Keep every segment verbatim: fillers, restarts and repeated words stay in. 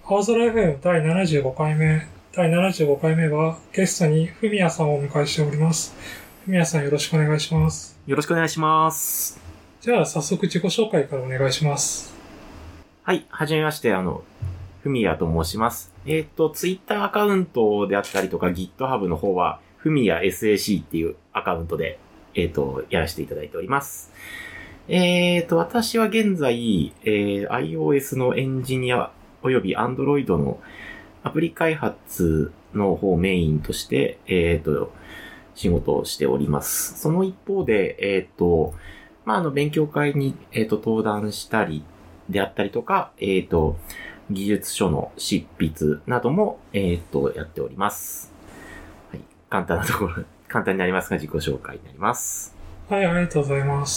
青空 エフエム 第ななじゅうごかいめ、第ななじゅうごかいめはゲストにふみやさんをお迎えしております。ふみやさんよろしくお願いします。 よろしくお願いします。 じゃあ早速自己紹介からお願いします。 はい、はじめまして、あの、ふみやと申します。えっと、ツイッターアカウントであったりとか GitHub の方は、ふみや エスエーシー っていうアカウントで、えっと、やらせていただいております。えっと、私は現在、えー、iOS のエンジニアおよび Android のアプリ開発の方をメインとして、えっと、仕事をしております。その一方で、えっと、まあ、あの、勉強会に、えっと、登壇したりであったりとか、えっと、技術書の執筆なども、えっと、やっております。はい。簡単なところ、簡単になりますが、自己紹介になります。 はい、ありがとうございます。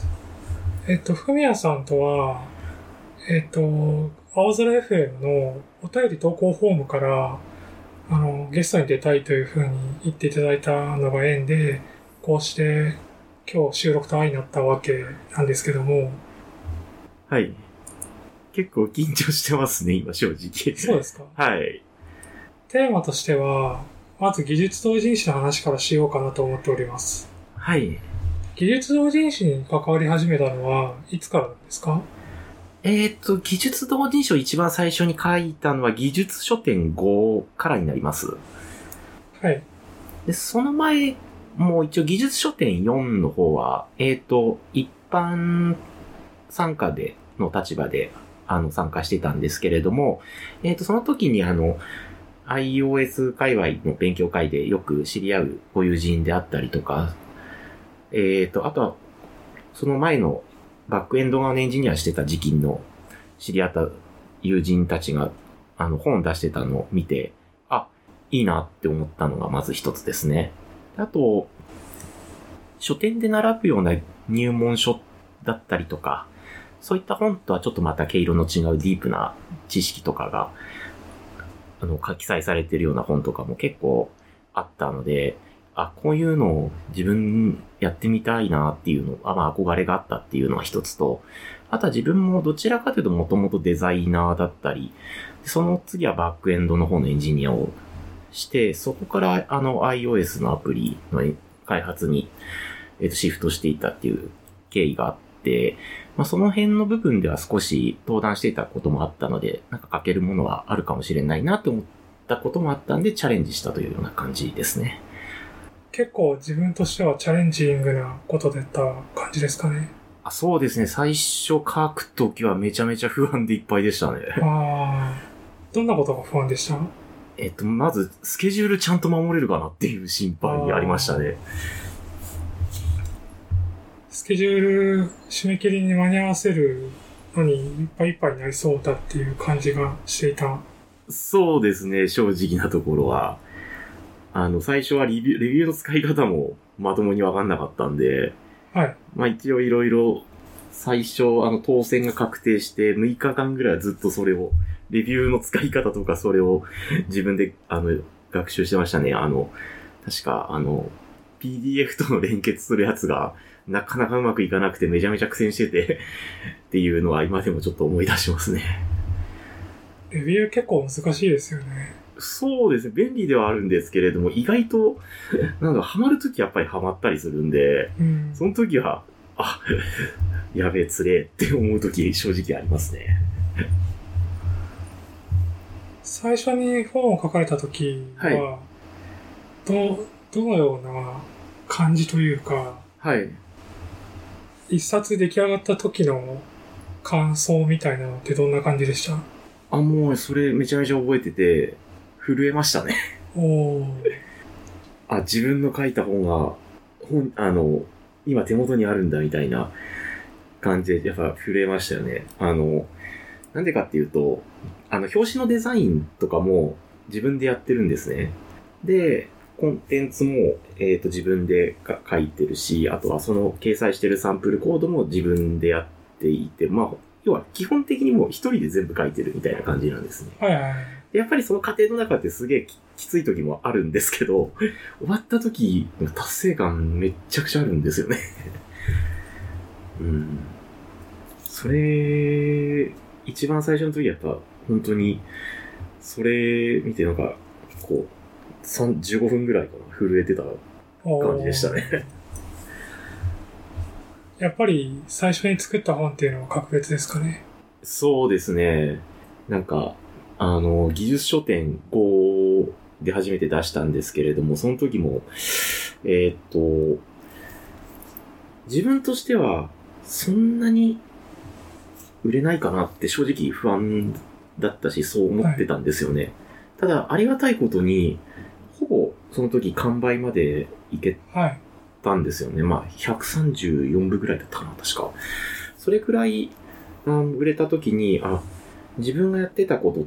えっと、ふみやさんとは、えっと、青空 エフエム のお便り投稿フォームから、あの、ゲストに出たいというふうに言っていただいたのが縁で、こうして今日収録と相なったわけなんですけども。 はい。結構緊張してますね、今正直。 そうですか？ はい。 テーマとしては、まず技術同人誌の話からしようかなと思っております。 はい。 技術同人誌に関わり始めたのはいつからなんですか？ えっと、技術同人誌を一番最初に書いたのは技術書店ごからになります。 はい。 で、その前、もう一応技術書店よんの方は、えっと、一般参加で、の立場で、あの、参加してたんですけれども、えっと、その時にあの、iOS 界隈の勉強会でよく知り合うご友人であったりとか、えっと、あとは、その前のバックエンド側のエンジニアしてた時期の知り合った友人たちが、あの、本出してたのを見て、あ、いいなって思ったのがまず一つですね。あと、書店で並ぶような入門書だったりとか、そういった本とはちょっとまた毛色の違うディープな知識とかが、あの、記載されているような本とかも結構あったので、あ、こういうのを自分やってみたいなっていうの、あ、まあ憧れがあったっていうのは一つと、あとは自分もどちらかというともともとデザイナーだったり、その次はバックエンドの方のエンジニアをして、そこからあの iOS のアプリの開発に、えっと、シフトしていたっていう経緯があって、まあ、その辺の部分では少し登壇していたこともあったので、なんか書けるものはあるかもしれないなと思ったこともあったんで、チャレンジしたというような感じですね。 結構自分としてはチャレンジングなことだった感じですかね。 あ、そうですね。最初書くときはめちゃめちゃ不安でいっぱいでしたね。 ああ、どんなことが不安でした？ えっと、まず、スケジュールちゃんと守れるかなっていう心配ありましたね。 スケジュール締め切りに間に合わせるのにいっぱいいっぱいになりそうだっていう感じがしていた。 そうですね。正直なところは。あの、最初はレビュー、レビューの使い方もまともにわかんなかったんで、 はい。 まあ一応いろいろ、最初、あの、当選が確定してむいかかんぐらいはずっとそれを、レビューの使い方とかそれを自分で、あの、学習してましたね。あの、確か、あの、ピーディーエフ との連結するやつが、なかなかうまくいかなくてめちゃめちゃ苦戦しててっていうのは今でもちょっと思い出しますね。 レビュー結構難しいですよね。 そうですね。便利ではあるんですけれども、意外と、なんだ、ハマるときやっぱりハマったりするんで、 うん、 その時は、あ、やべえ、つれえって思うとき正直ありますね。 最初に本を書かれたときは、はい、ど、どのような感じというか、 はい。 一冊出来上がった時の感想みたいなのってどんな感じでした？ あ、もうそれめちゃめちゃ覚えてて、震えましたね。 おー。 あ、自分の書いた本が、本、あの、今手元にあるんだみたいな感じで、やっぱ震えましたよね。あの、なんでかっていうと、あの、表紙のデザインとかも自分でやってるんですね。で、コンテンツも、えっと、自分で書いてるし、あとはその掲載してるサンプルコードも自分でやっていて、まあ、要は基本的にもう一人で全部書いてるみたいな感じなんですね。 はいはい。 やっぱりその過程の中ってすげえ き, きつい時もあるんですけど、終わった時、達成感めっちゃくちゃあるんですよね。うん。それ、一番最初の時やっぱ本当にそれ見てなんか、こう、じゅうごふんぐらいかな、震えてた感じでしたね。 やっぱり最初に作った本っていうのは格別ですかね。 そうですね。なんか、あの、技術書店ごで初めて出したんですけれども、その時も、えー、っと、自分としては、そんなに売れないかなって正直不安だったし、そう思ってたんですよね。はい、ただ、ありがたいことに、ほぼその時完売までいけたんですよね。はい、まあ、ひゃくさんじゅうよんぶぐらいだったかな、確か。それくらい、うん、売れた時に、あ、自分がやってたことって、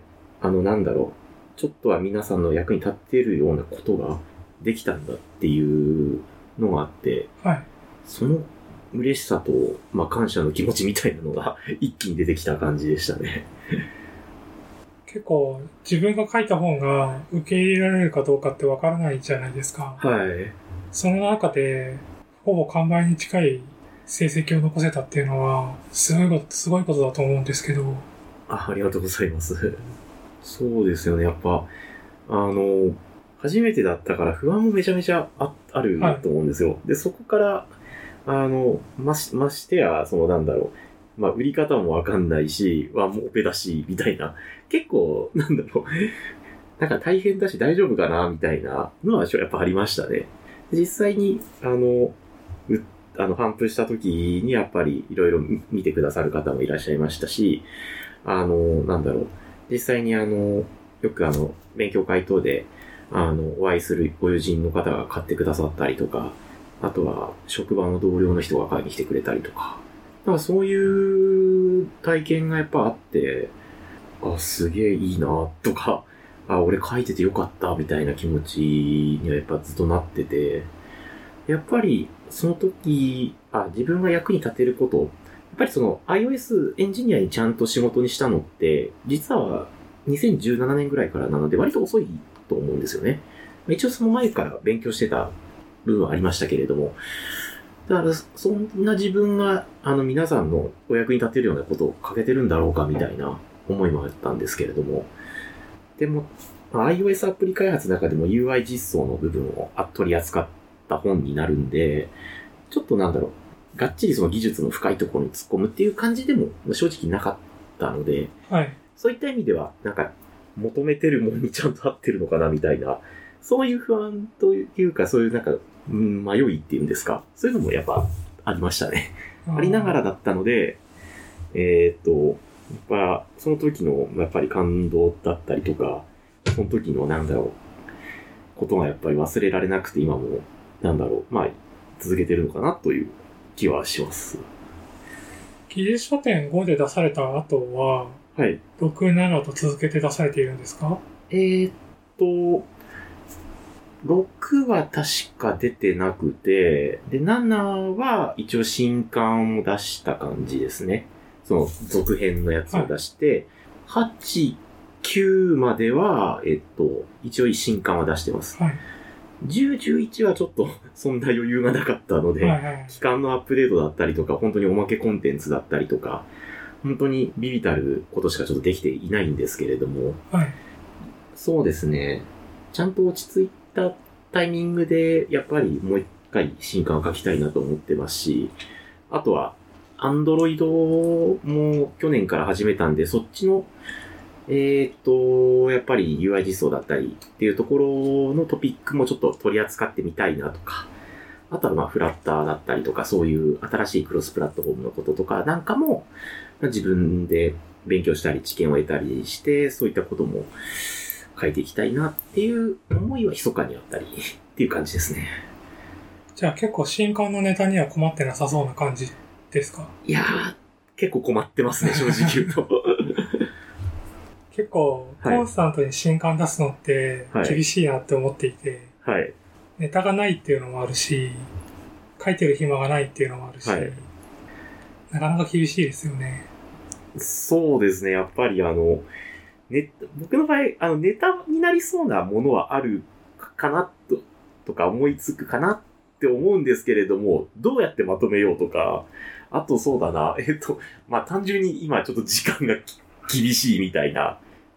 あの、なんだろう、ちょっとは皆さんの役に立っているようなことができたんだっていうのがあって、 はい、 その嬉しさと、まあ、感謝の気持ちみたいなのが一気に出てきた感じでしたね。 結構自分が書いた本が受け入れられるかどうかってわからないじゃないですか。 はい。 その中でほぼ完売に近い成績を残せたっていうのはすごいこと、すごいことだと思うんですけど。 あ、ありがとうございます。そうですよね。やっぱ、あの、初めてだったから不安もめちゃめちゃ あ, あると思うんですよ。はい、で、そこから、あの、まし、ましてや、そのなんだろう。まあ、売り方もわかんないし、はもうオペだし、みたいな。結構、なんだろう。なんか大変だし大丈夫かなみたいなのはやっぱありましたね。実際に、あの、うあの、頒布した時にやっぱりいろいろ見てくださる方もいらっしゃいましたし、あの、なんだろう。実際にあの、よくあの、勉強会等で、あの、お会いするご友人の方が買ってくださったりとか、あとは、職場の同僚の人が買いに来てくれたりとか。だからそういう体験がやっぱあって、あ、すげえいいなとか、あ、俺書いててよかったみたいな気持ちにはやっぱずっとなってて、やっぱりその時、あ、自分が役に立てること、やっぱりその iOS エンジニアにちゃんと仕事にしたのって、実はにせんじゅうななねんぐらいからなので割と遅いと思うんですよね。一応その前から勉強してた部分はありましたけれども、だからそんな自分があの皆さんのお役に立てるようなことを書けてるんだろうかみたいな思いもあったんですけれども、でも iOS アプリ開発の中でも ユーアイ 実装の部分を取り扱った本になるんで、ちょっとなんだろう、がっちりその技術の深いところに突っ込むっていう感じでも正直なかったので、 はい、 そういった意味ではなんか求めてるものにちゃんと合ってるのかなみたいな、そういう不安というか、そういうなんか、うん、迷いっていうんですか、そういうのもやっぱありましたね。ありながらだったので、えー、っと、やっぱその時のやっぱり感動だったりとか、その時のなんだろう、ことがやっぱり忘れられなくて今もなんだろう、まあ続けてるのかなという気はします。 技術書店ごで出された後は、はい、ろく、ななと続けて出されているんですか？ えー、っと、ろくは確か出てなくて、で、ななは一応新刊を出した感じですね。その続編のやつを出して、はい、はち、きゅうまでは、えっと、一応新刊は出してます。はい、じゅう、じゅういちはちょっとそんな余裕がなかったので、はいはい、期間のアップデートだったりとか、本当におまけコンテンツだったりとか、本当にビビたることしかちょっとできていないんですけれども、はい、そうですね。ちゃんと落ち着いたタイミングで、やっぱりもう一回新刊を書きたいなと思ってますし、あとは、アンドロイドも去年から始めたんで、そっちの、えっと、やっぱり ユーアイ 実装だったりっていうところのトピックもちょっと取り扱ってみたいなとか、あとはまあフラッターだったりとか、そういう新しいクロスプラットフォームのこととかなんかも、自分で勉強したり知見を得たりして、そういったことも書いていきたいなっていう思いは密かにあったりっていう感じですね。 じゃあ結構新刊のネタには困ってなさそうな感じですか？ いやー、結構困ってますね、正直言うと。 結構コンスタントに新刊出すのって厳しいなって思っていて、はい、ネタがないっていうのもあるし、書いてる暇がないっていうのもあるし、はい、なかなか厳しいですよね。 そうですね、やっぱりあの、ね、僕の場合、あのネタになりそうなものはあるかなと、とか思いつくかなって思うんですけれども、どうやってまとめようとか、あとそうだな、えっと、まあ、単純に今ちょっと時間が厳しいみたいな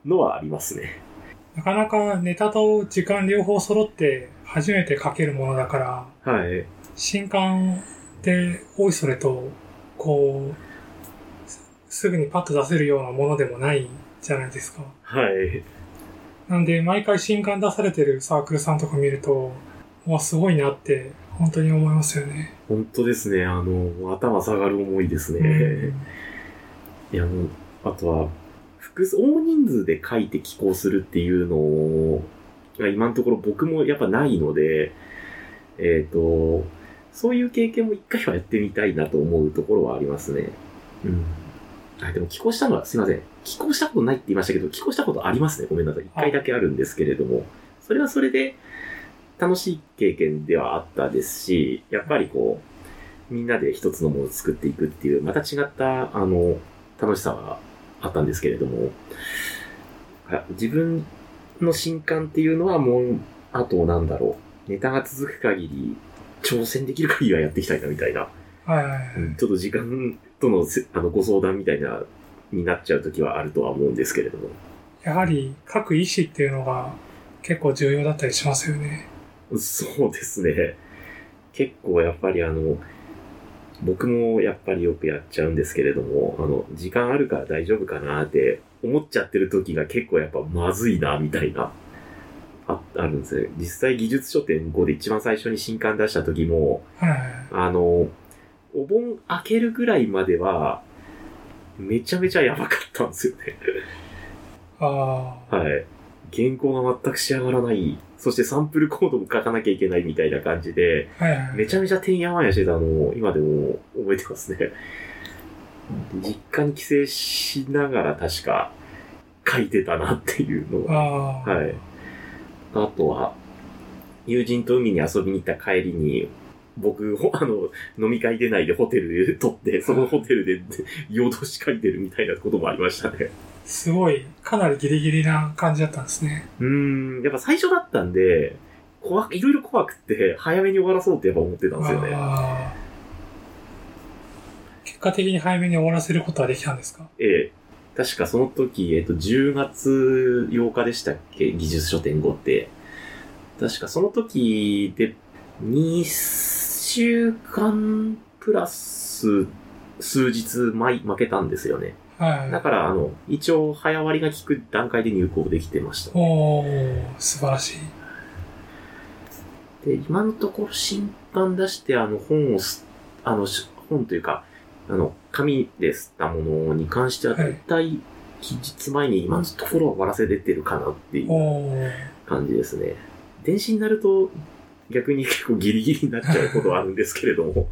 のはありますね。 なかなかネタと時間両方揃って初めて書けるものだから、 はい。 新刊でおいそれと、こう、すぐにパッと出せるようなものでもないじゃないですか。 はい。 なんで、毎回新刊出されてるサークルさんとか見ると、わ、すごいなって、本当に思いますよね。 本当ですね。あの、頭下がる思いですね。 うん、 いや、もう、あとは、複数、大人数で書いて寄稿するっていうのが今のところ僕もやっぱないので、えっと、そういう経験も一回はやってみたいなと思うところはありますね。うん。あ、でも寄稿したのは、すいません。寄稿したことないって言いましたけど、寄稿したことありますね。ごめんなさい。一回だけあるんですけれども、それはそれで楽しい経験ではあったですし、やっぱりこう、みんなで一つのものを作っていくっていう、また違った、あの、楽しさはあったんですけれども、自分の新刊っていうのはもう、あとなんだろう、ネタが続く限り、挑戦できる限りはやっていきたいなみたいな。 はいはいはい。 ちょっと時間とのあのご相談みたいな、になっちゃうときはあるとは思うんですけれども。 やはり書く意思っていうのが結構重要だったりしますよね。 そうですね。結構やっぱりあの、僕もやっぱりよくやっちゃうんですけれども、あの、時間あるから大丈夫かなって思っちゃってる時が結構やっぱまずいな、みたいな、あ、あるんですね。実際技術書店ごで一番最初に新刊出した時も、 はいはい、 あの、お盆開けるぐらいまでは、めちゃめちゃやばかったんですよね。 ああ。 はい。原稿が全く仕上がらない。そしてサンプルコードも書かなきゃいけないみたいな感じで、 はいはい、 めちゃめちゃてんやわんやしてたのを今でも覚えてますね。実家に帰省しながら確か書いてたなっていうのは。 あ、 はい。あとは、友人と海に遊びに行った帰りに、僕、あの、飲み会出ないでホテルで撮って、そのホテルで夜通し書いてるみたいなこともありましたね。 すごい、かなりギリギリな感じだったんですね。 うーん、やっぱ最初だったんで、怖く、いろいろ怖くって早めに終わらそうってやっぱ思ってたんですよね。 あ、結果的に早めに終わらせることはできたんですか？ ええ。確かその時、えっと、じゅうがつようかでしたっけ、技術書店ごって。確かその時で、にしゅうかんプラス数日前負けたんですよね。 はい。 だから、あの、一応早割りが効く段階で入稿できてました。 おー、素晴らしい。で、今のところ新刊出して、あの、本をす、あの、本というか、あの、紙で吸ったものに関しては、だいたい期日前に今のところは終わらせ出てるかなっていう感じですね。電子になると、逆に結構ギリギリになっちゃうことはあるんですけれども。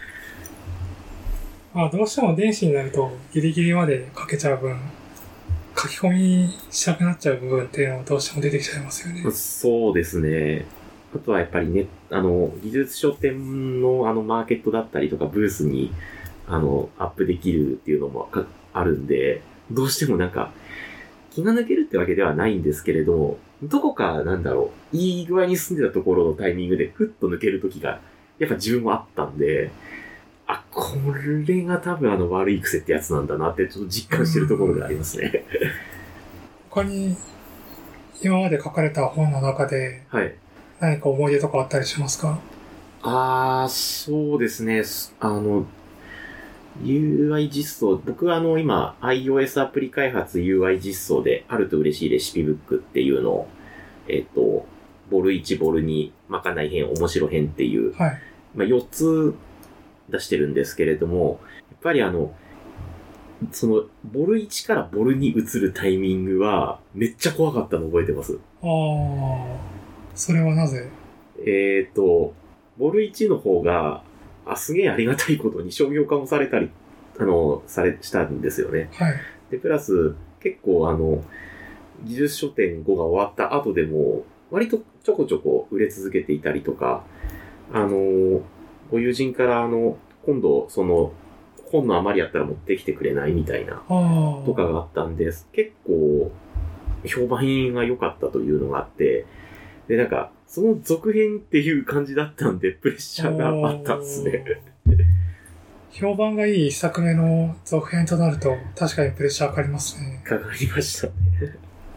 まあ、どうしても電子になるとギリギリまで書けちゃう分、書き込みしたくなっちゃう部分っていうのはどうしても出てきちゃいますよね。 そうですね。あとはやっぱりね、あの、技術書店のあのマーケットだったりとかブースに、あの、アップできるっていうのもあるんで、どうしてもなんか、気が抜けるってわけではないんですけれど、どこかなんだろう、いい具合に進んでたところのタイミングでふっと抜けるときが、やっぱ自分もあったんで、あ、これが多分あの悪い癖ってやつなんだなってちょっと実感してるところでありますね。 他に今まで書かれた本の中で、はい、何か思い出とかあったりしますか？ あー、そうですね。あの、ユーアイ 実装、僕はあの今 iOS アプリ開発 ユーアイ 実装であると嬉しいレシピブックっていうのを、えっと、ボルいち、ボルに、まかない編、面白編っていう、はい、まあよっつ出してるんですけれども、やっぱりあの、その、ボルいちからボルに移るタイミングは、めっちゃ怖かったの覚えてます。 ああ、それはなぜ？ えっと、ボルいちの方が、あ、すげえありがたいことに商業化もされたり、あの、され、したんですよね。はい。で、プラス、結構あの、技術書店ごが終わった後でも、割とちょこちょこ売れ続けていたりとか、あの、ご友人からあの、今度、その、本の余りあったら持ってきてくれないみたいな、とかがあったんです。結構、評判が良かったというのがあって、で、なんか、その続編っていう感じだったんで、プレッシャーがあったんですね。 評判がいい一作目の続編となると、確かにプレッシャーかかりますね。 かかりましたね。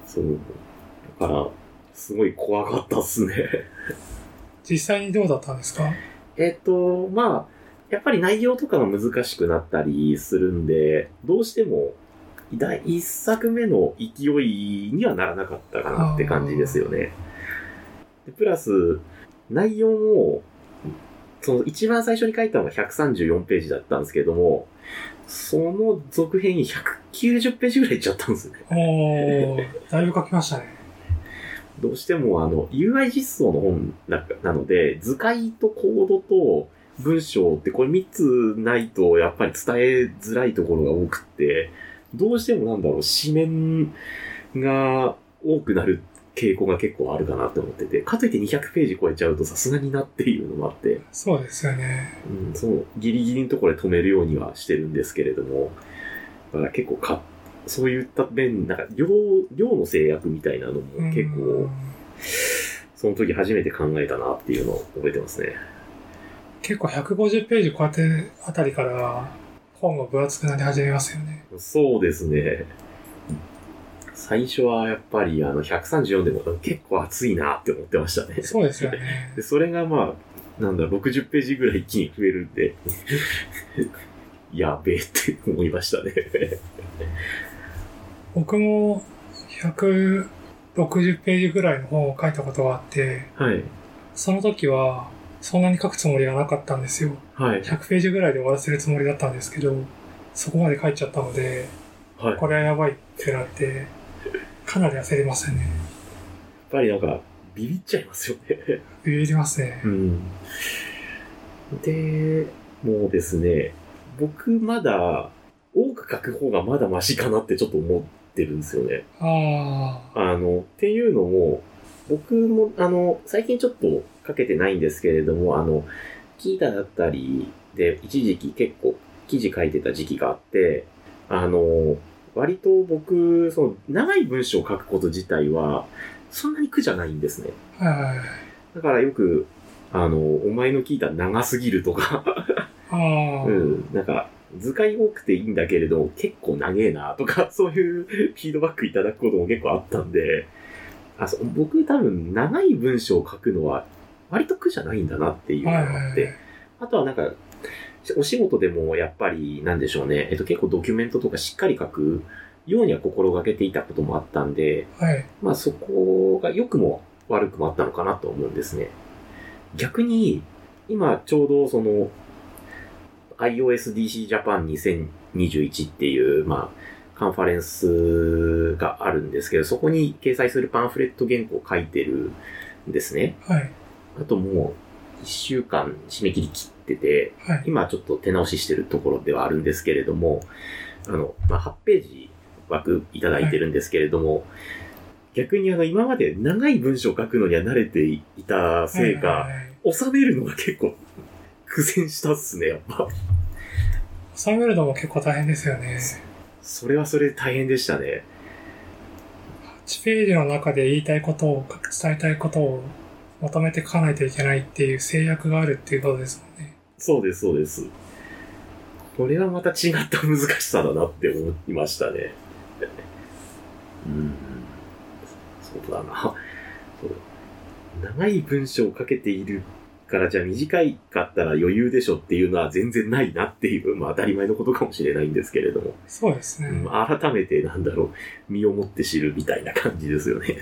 そう。だから、すごい怖かったっすね。 実際にどうだったんですか？ えっと、まあ、やっぱり内容とかが難しくなったりするんで、どうしても、第一作目の勢いにはならなかったかなって感じですよね。でプラス、内容も、その一番最初に書いたのがひゃくさんじゅうよんページだったんですけども、その続編にひゃくきゅうじゅうページぐらいいっちゃったんですね。 おー、だいぶ書きましたね。 どうしてもあの ユーアイ 実装の本ななので、図解とコードと文章ってこれみっつないとやっぱり伝えづらいところが多くって、どうしてもなんだろう、紙面が多くなる傾向が結構あるかなって思ってて、かといってにひゃくページ超えちゃうとさすがになっていうのもあって、 そうですよね。 うん、そう、ギリギリのところで止めるようにはしてるんですけれども、だから結構か、そういった面、なんか量、量の制約みたいなのも結構、その時初めて考えたなっていうのを覚えてますね。 結構ひゃくごじゅうページこうやってあたりから本が分厚くなり始めますよね。 そうですね。最初はやっぱりあのひゃくさんじゅうよんでも結構熱いなって思ってましたね。 そうですよね。 でそれがまあ、なんだ、ろくじゅうページぐらい一気に増えるんで、やべえって思いましたね。 僕もひゃくろくじゅうページぐらいの本を書いたことがあって、 はい。 その時はそんなに書くつもりがなかったんですよ。 はい。 ひゃくページぐらいで終わらせるつもりだったんですけど、そこまで書いちゃったので、 はい。 これはやばいってなって、かなり焦りますよね。 やっぱりなんか、ビビっちゃいますよね。 ビビりますね。 うん。で、もうですね、僕まだ、多く書く方がまだマシかなってちょっと思ってるんですよね。 ああ。 あの、っていうのも、僕も、あの、最近ちょっと書けてないんですけれども、あの、キータだったりで、一時期結構記事書いてた時期があって、あの、割と僕、その、長い文章を書くこと自体は、そんなに苦じゃないんですね。 はいはいはい。 だからよく、あの、お前の聞いた長すぎるとか、 ああ。 うん、なんか、図解多くていいんだけれど、結構長えなとか、そういうフィードバックいただくことも結構あったんで、あそう僕多分長い文章を書くのは割と苦じゃないんだなっていうのがあって、はいはいはい、あとはなんか、お仕事でもやっぱりなんでしょうね、えっと結構ドキュメントとかしっかり書くようには心がけていたこともあったんで、 はい、 まあそこが良くも悪くもあったのかなと思うんですね。逆に、今ちょうどその iOSDC Japan にせんにじゅういちっていう、まあ、カンファレンスがあるんですけど、そこに掲載するパンフレット原稿を書いてるんですね。 はい。 あともういっしゅうかん締め切り切ってて、はい、今ちょっと手直ししてるところではあるんですけれども、あの、まあ、はちページ枠いただいてるんですけれども、はい、逆にあの、今まで長い文章を書くのには慣れていたせいか、はいはいはい、収めるのが結構苦戦したっすね、やっぱ。 収めるのも結構大変ですよね。 それはそれで大変でしたね。 はちページの中で言いたいことを、伝えたいことをまとめて書かないといけないっていう制約があるっていうことですもんね。 そうです、そうです。これはまた違った難しさだなって思いましたね。うん。そうだな。長い文章を書けているから、じゃあ短いかったら余裕でしょっていうのは全然ないなっていう、まあ当たり前のことかもしれないんですけれども。 そうですね。 うん、改めてなんだろう、身をもって知るみたいな感じですよね。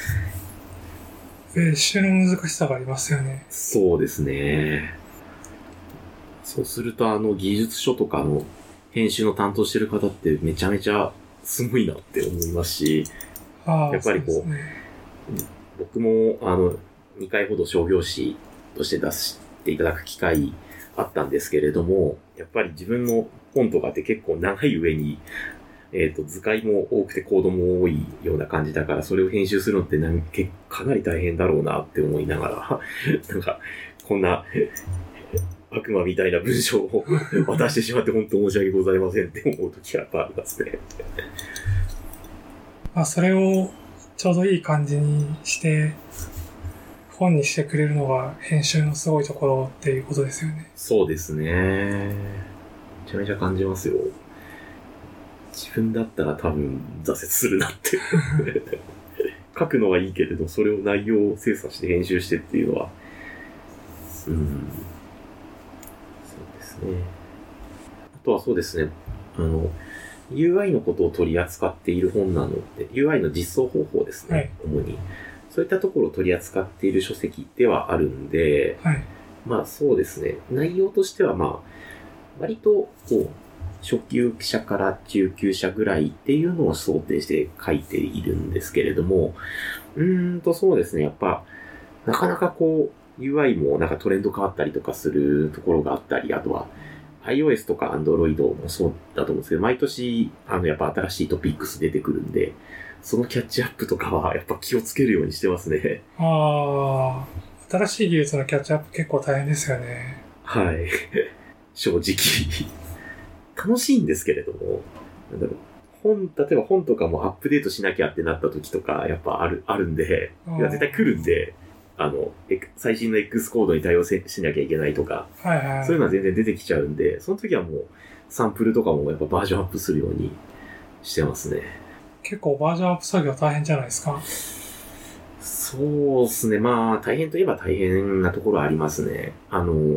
編集の難しさがありますよね。 そうですね。そうするとあの技術書とかの編集の担当してる方ってめちゃめちゃすごいなって思いますし、 あやっぱりこう、うね、僕もあのにかいほど商業誌として出していただく機会あったんですけれども、やっぱり自分の本とかって結構長い上に、えっと、図解も多くてコードも多いような感じだから、それを編集するのってなんかなり大変だろうなって思いながら、なんか、こんな悪魔みたいな文章を渡してしまって本当申し訳ございませんって思うときはやっぱありますね。 まあ、それをちょうどいい感じにして、本にしてくれるのが編集のすごいところっていうことですよね。 そうですね。めちゃめちゃ感じますよ。 自分だったら多分挫折するなって書くのはいいけれど、それを内容を精査して編集してっていうのは、うん、そうですね。あとはそうですね、あの、ユーアイ のことを取り扱っている本なので、ユーアイ の実装方法ですね、はい、主に。そういったところを取り扱っている書籍ではあるんで、はい、まあそうですね、内容としてはまあ、割とこう、初級者から中級者ぐらいっていうのを想定して書いているんですけれども、うーんとそうですね、やっぱ、なかなかこう、ユーアイ もなんかトレンド変わったりとかするところがあったり、あとは、iOS とか Android もそうだと思うんですけど、毎年、あの、やっぱ新しいトピックス出てくるんで、そのキャッチアップとかはやっぱ気をつけるようにしてますね。 ああ、新しい技術のキャッチアップ結構大変ですよね。 はい。正直。楽しいんですけれども、なんだろう。本、例えば本とかもアップデートしなきゃってなった時とか、やっぱある、あるんで、いや絶対来るんで、あの、最新の X コードに対応しなきゃいけないとか、 はいはいはい、 そういうのは全然出てきちゃうんで、その時はもうサンプルとかもやっぱバージョンアップするようにしてますね。 結構バージョンアップ作業大変じゃないですか？ そうですね。まあ、大変といえば大変なところありますね。あの、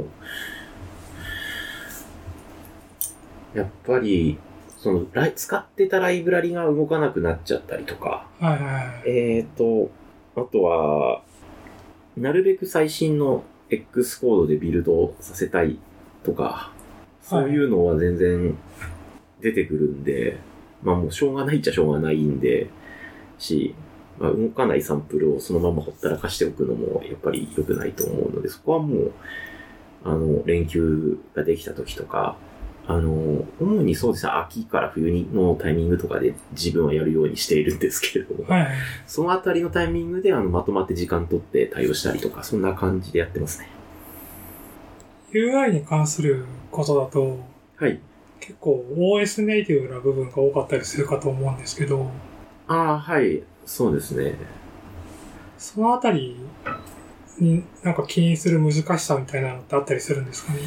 やっぱり、その、使ってたライブラリが動かなくなっちゃったりとか、 はいはいはい、 えっと、あとは、なるべく最新の X コードでビルドさせたいとか、そういうのは全然出てくるんで、はい、まあもうしょうがないっちゃしょうがないんで、し、まあ、動かないサンプルをそのままほったらかしておくのもやっぱり良くないと思うので、そこはもう、あの、連休ができた時とか、あの、主にそうですね、秋から冬のタイミングとかで自分はやるようにしているんですけれども、 はい、 そのあたりのタイミングであのまとまって時間取って対応したりとか、そんな感じでやってますね。 ユーアイ に関することだと、 はい。 結構 オーエス ネイティブな部分が多かったりするかと思うんですけど、 ああ、はい、そうですね。 そのあたりになんか起因する難しさみたいなのってあったりするんですかね？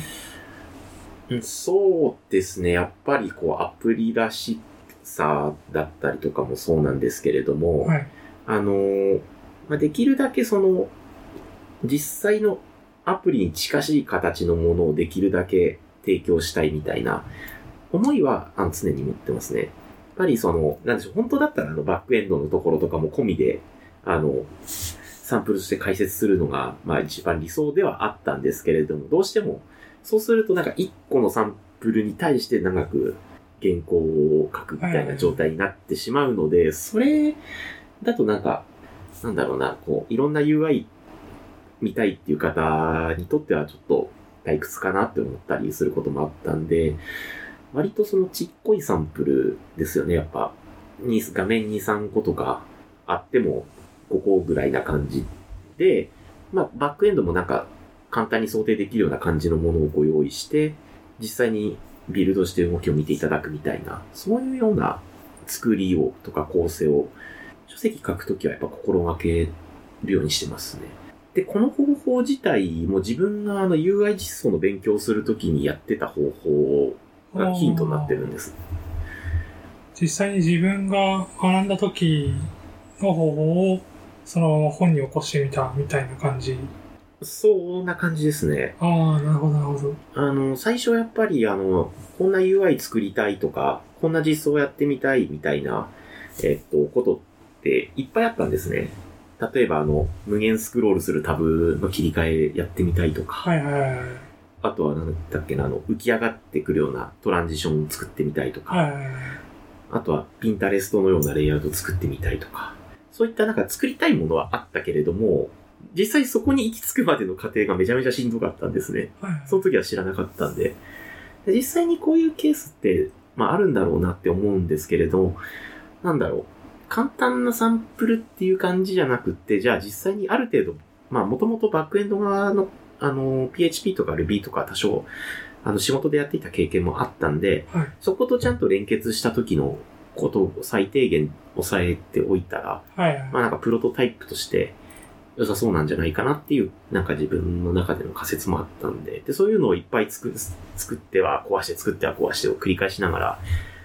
そうですね。やっぱりこうアプリらしさだったりとかもそうなんですけれども、 はい、 あの、まあ、できるだけその実際のアプリに近しい形のものをできるだけ提供したいみたいな思いはあの常に持ってますね。やっぱりその、なんでしょう、本当だったらあのバックエンドのところとかも込みで、あの、サンプルとして解説するのが、まあ一番理想ではあったんですけれども、どうしてもそうするとなんか一個のサンプルに対して長く原稿を書くみたいな状態になってしまうので、それだとなんか、なんだろうな、こう、いろんな ユーアイ 見たいっていう方にとってはちょっと退屈かなって思ったりすることもあったんで、割とそのちっこいサンプルですよね、やっぱ。に画面に、さんことかあってもごこぐらいな感じで、まあバックエンドもなんか、簡単に想定できるような感じのものをご用意して、実際にビルドして動きを見ていただくみたいな、そういうような作りをとか構成を、書籍書くときはやっぱ心がけるようにしてますね。で、この方法自体も自分があの ユーアイ 実装の勉強をするときにやってた方法がヒントになってるんです。 実際に自分が学んだときの方法をそのまま本に起こしてみたみたいな感じ。 そんな感じですね。 ああ、なるほど、なるほど。 あの、最初やっぱり、あの、こんな ユーアイ 作りたいとか、こんな実装やってみたいみたいな、えっと、ことっていっぱいあったんですね。例えば、あの、無限スクロールするタブの切り替えやってみたいとか。 はいはいはい。 あとは、なんだっけな、あの、浮き上がってくるようなトランジションを作ってみたいとか。 はいはいはい。 あとは、ピンタレストのようなレイアウトを作ってみたいとか。そういったなんか作りたいものはあったけれども、実際そこに行き着くまでの過程がめちゃめちゃしんどかったんですね。 はいはい、 その時は知らなかったんで。で実際にこういうケースって、まああるんだろうなって思うんですけれど、なんだろう。簡単なサンプルっていう感じじゃなくって、じゃあ実際にある程度、まあもともとバックエンド側の、あの、ピーエイチピー とか Ruby とか多少、あの仕事でやっていた経験もあったんで、 はい、 そことちゃんと連結した時のことを最低限抑えておいたら、 はいはい、 まあなんかプロトタイプとして、良さそうなんじゃないかなっていう、なんか自分の中での仮説もあったんで、で、そういうのをいっぱい作作っては壊して作っては壊してを繰り返しながら、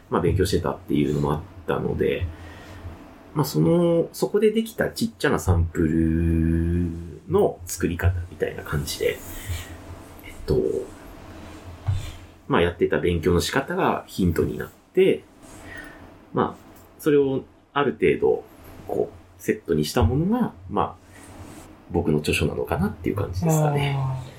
まあ勉強してたっていうのもあったので、まあその、そこでできたちっちゃなサンプルの作り方みたいな感じで、えっと、まあやってた勉強の仕方がヒントになって、まあ、それをある程度、こう、セットにしたものが、まあ、僕の著書なのかなっていう感じですかね。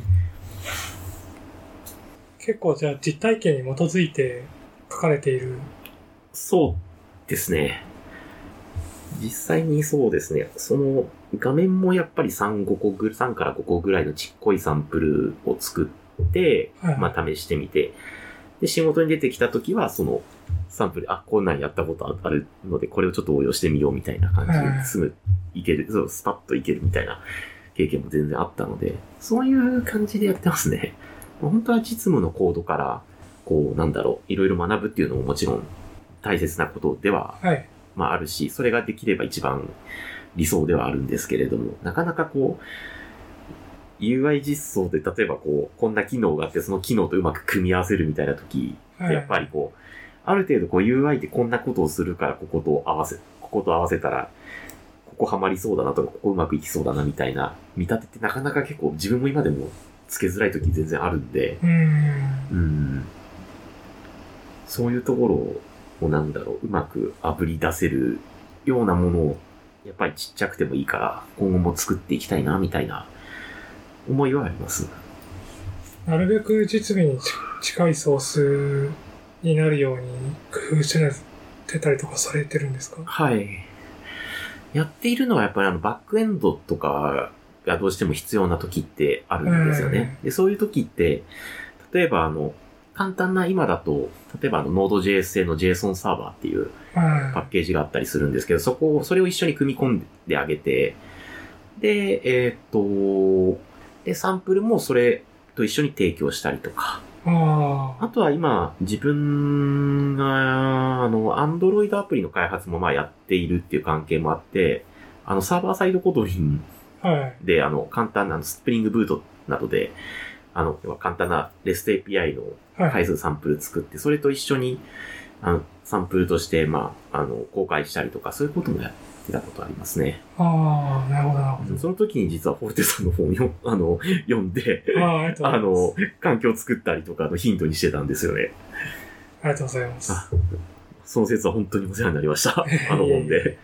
結構じゃあ実体験に基づいて書かれている。 そうですね。実際にそうですね。その画面もやっぱりさん、ごこぐ、さんからごこぐらいのちっこいサンプルを作って、はい、まあ試してみて、で、仕事に出てきたときはそのサンプル、あ、こんなんやったことあるので、これをちょっと応用してみようみたいな感じですぐいける、はい、そうスパッといけるみたいな経験も全然あったので、そういう感じでやってますね。本当は実務のコードから、こう、なんだろう、いろいろ学ぶっていうのももちろん大切なことでは、はい、まああるし、それができれば一番理想ではあるんですけれども、なかなかこう、ユーアイ 実装で例えばこう、こんな機能があって、その機能とうまく組み合わせるみたいな時って、やっぱりこう、はい、ある程度こう ユーアイ ってこんなことをするから、ここと合わせ、ここと合わせたら、ここハマりそうだなとか、ここうまくいきそうだなみたいな見立てってなかなか結構自分も今でもつけづらい時全然あるんで、うーん、うーんそういうところをなんだろう、うまく炙り出せるようなものを、やっぱりちっちゃくてもいいから、今後も作っていきたいな、みたいな思いはあります。 なるべく実務に近いソースになるように工夫してたりとかされてるんですか？ はい。やっているのはやっぱりあのバックエンドとかがどうしても必要な時ってあるんですよね。で、そういう時って、例えばあの、簡単な今だと、例えばあの Node.js 製の JSON サーバーっていうパッケージがあったりするんですけど、そこを、それを一緒に組み込んであげて、で、えー、っと、で、サンプルもそれと一緒に提供したりとか。あ, あとは今、自分が、あの、Android アプリの開発もまあやっているっていう関係もあって、あの、サーバーサイドコドリンで、はい、あの、簡単なスプリングブートなどで、あの、簡単な レスト エーピーアイ の回数サンプル作って、はい、それと一緒に、あの、サンプルとして、まあ、あの、公開したりとか、そういうこともやってたことありますね。 ああ、なるほど、なるほど。 その時に実はフォルテさんの本をよあの読んで、あ, あ, あの、環境を作ったりとかのヒントにしてたんですよね。 ありがとうございます。あ、 その説は本当にお世話になりました。あの本で。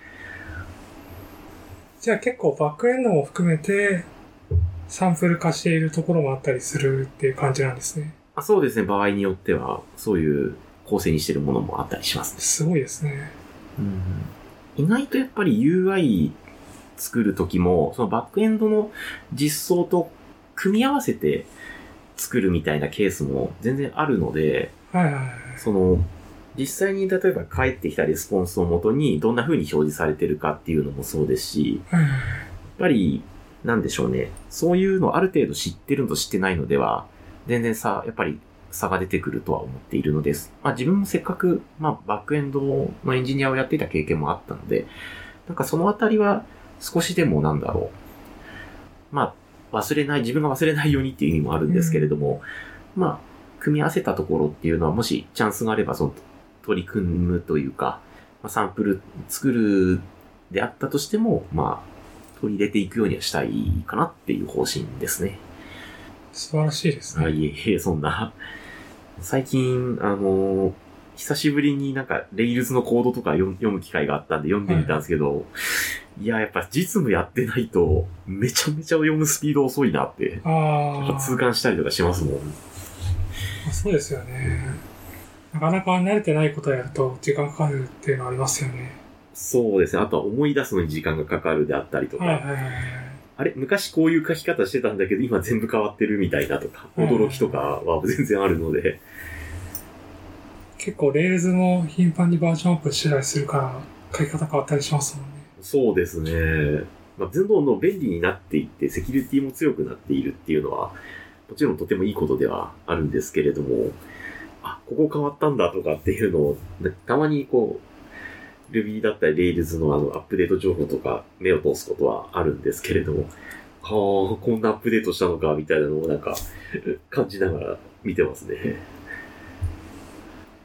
じゃあ結構バックエンドも含めて、サンプル化しているところもあったりするっていう感じなんですね。 あ、そうですね。場合によっては、そういう構成にしているものもあったりしますね。 すごいですね。 うん、意外とやっぱり ユーアイ 作るときも、そのバックエンドの実装と組み合わせて作るみたいなケースも全然あるので、 はいはいはい、 その、実際に例えば返ってきたレスポンスをもとにどんな風に表示されてるかっていうのもそうですし、 はいはい、 やっぱり、なんでしょうね。そういうのをある程度知ってるのと知ってないのでは、全然さ、やっぱり差が出てくるとは思っているのです。まあ自分もせっかく、まあバックエンドのエンジニアをやっていた経験もあったので、なんかそのあたりは少しでもなんだろう。まあ忘れない、自分が忘れないようにっていう意味もあるんですけれども、うん、まあ組み合わせたところっていうのはもしチャンスがあればその取り組むというか、まあ、サンプル作るであったとしても、まあ取り入れていくようにはしたいかなっていう方針ですね。 素晴らしいですね。 あ、いえいえ、そんな。最近、あの、久しぶりになんか、レイルズのコードとか読む機会があったんで読んでみたんですけど、はい、いや、やっぱ実務やってないと、めちゃめちゃ読むスピード遅いなって、あ痛感したりとかしますもん。 そうですよね。なかなか慣れてないことをやると時間かかるっていうのはありますよね。 そうですね。あとは思い出すのに時間がかかるであったりとか。 はいはいはい。 あれ昔こういう書き方してたんだけど、今全部変わってるみたいなとか、驚きとかは全然あるので。 結構、レールズも頻繁にバージョンアップしたりするから、書き方変わったりしますもんね。 そうですね。まあ、どんどんどん便利になっていって、セキュリティも強くなっているっていうのは、もちろんとてもいいことではあるんですけれども、あ、ここ変わったんだとかっていうのを、たまにこう、Ruby だったり Rails のあのアップデート情報とか目を通すことはあるんですけれども、はあ、こんなアップデートしたのかみたいなのをなんか感じながら見てますね。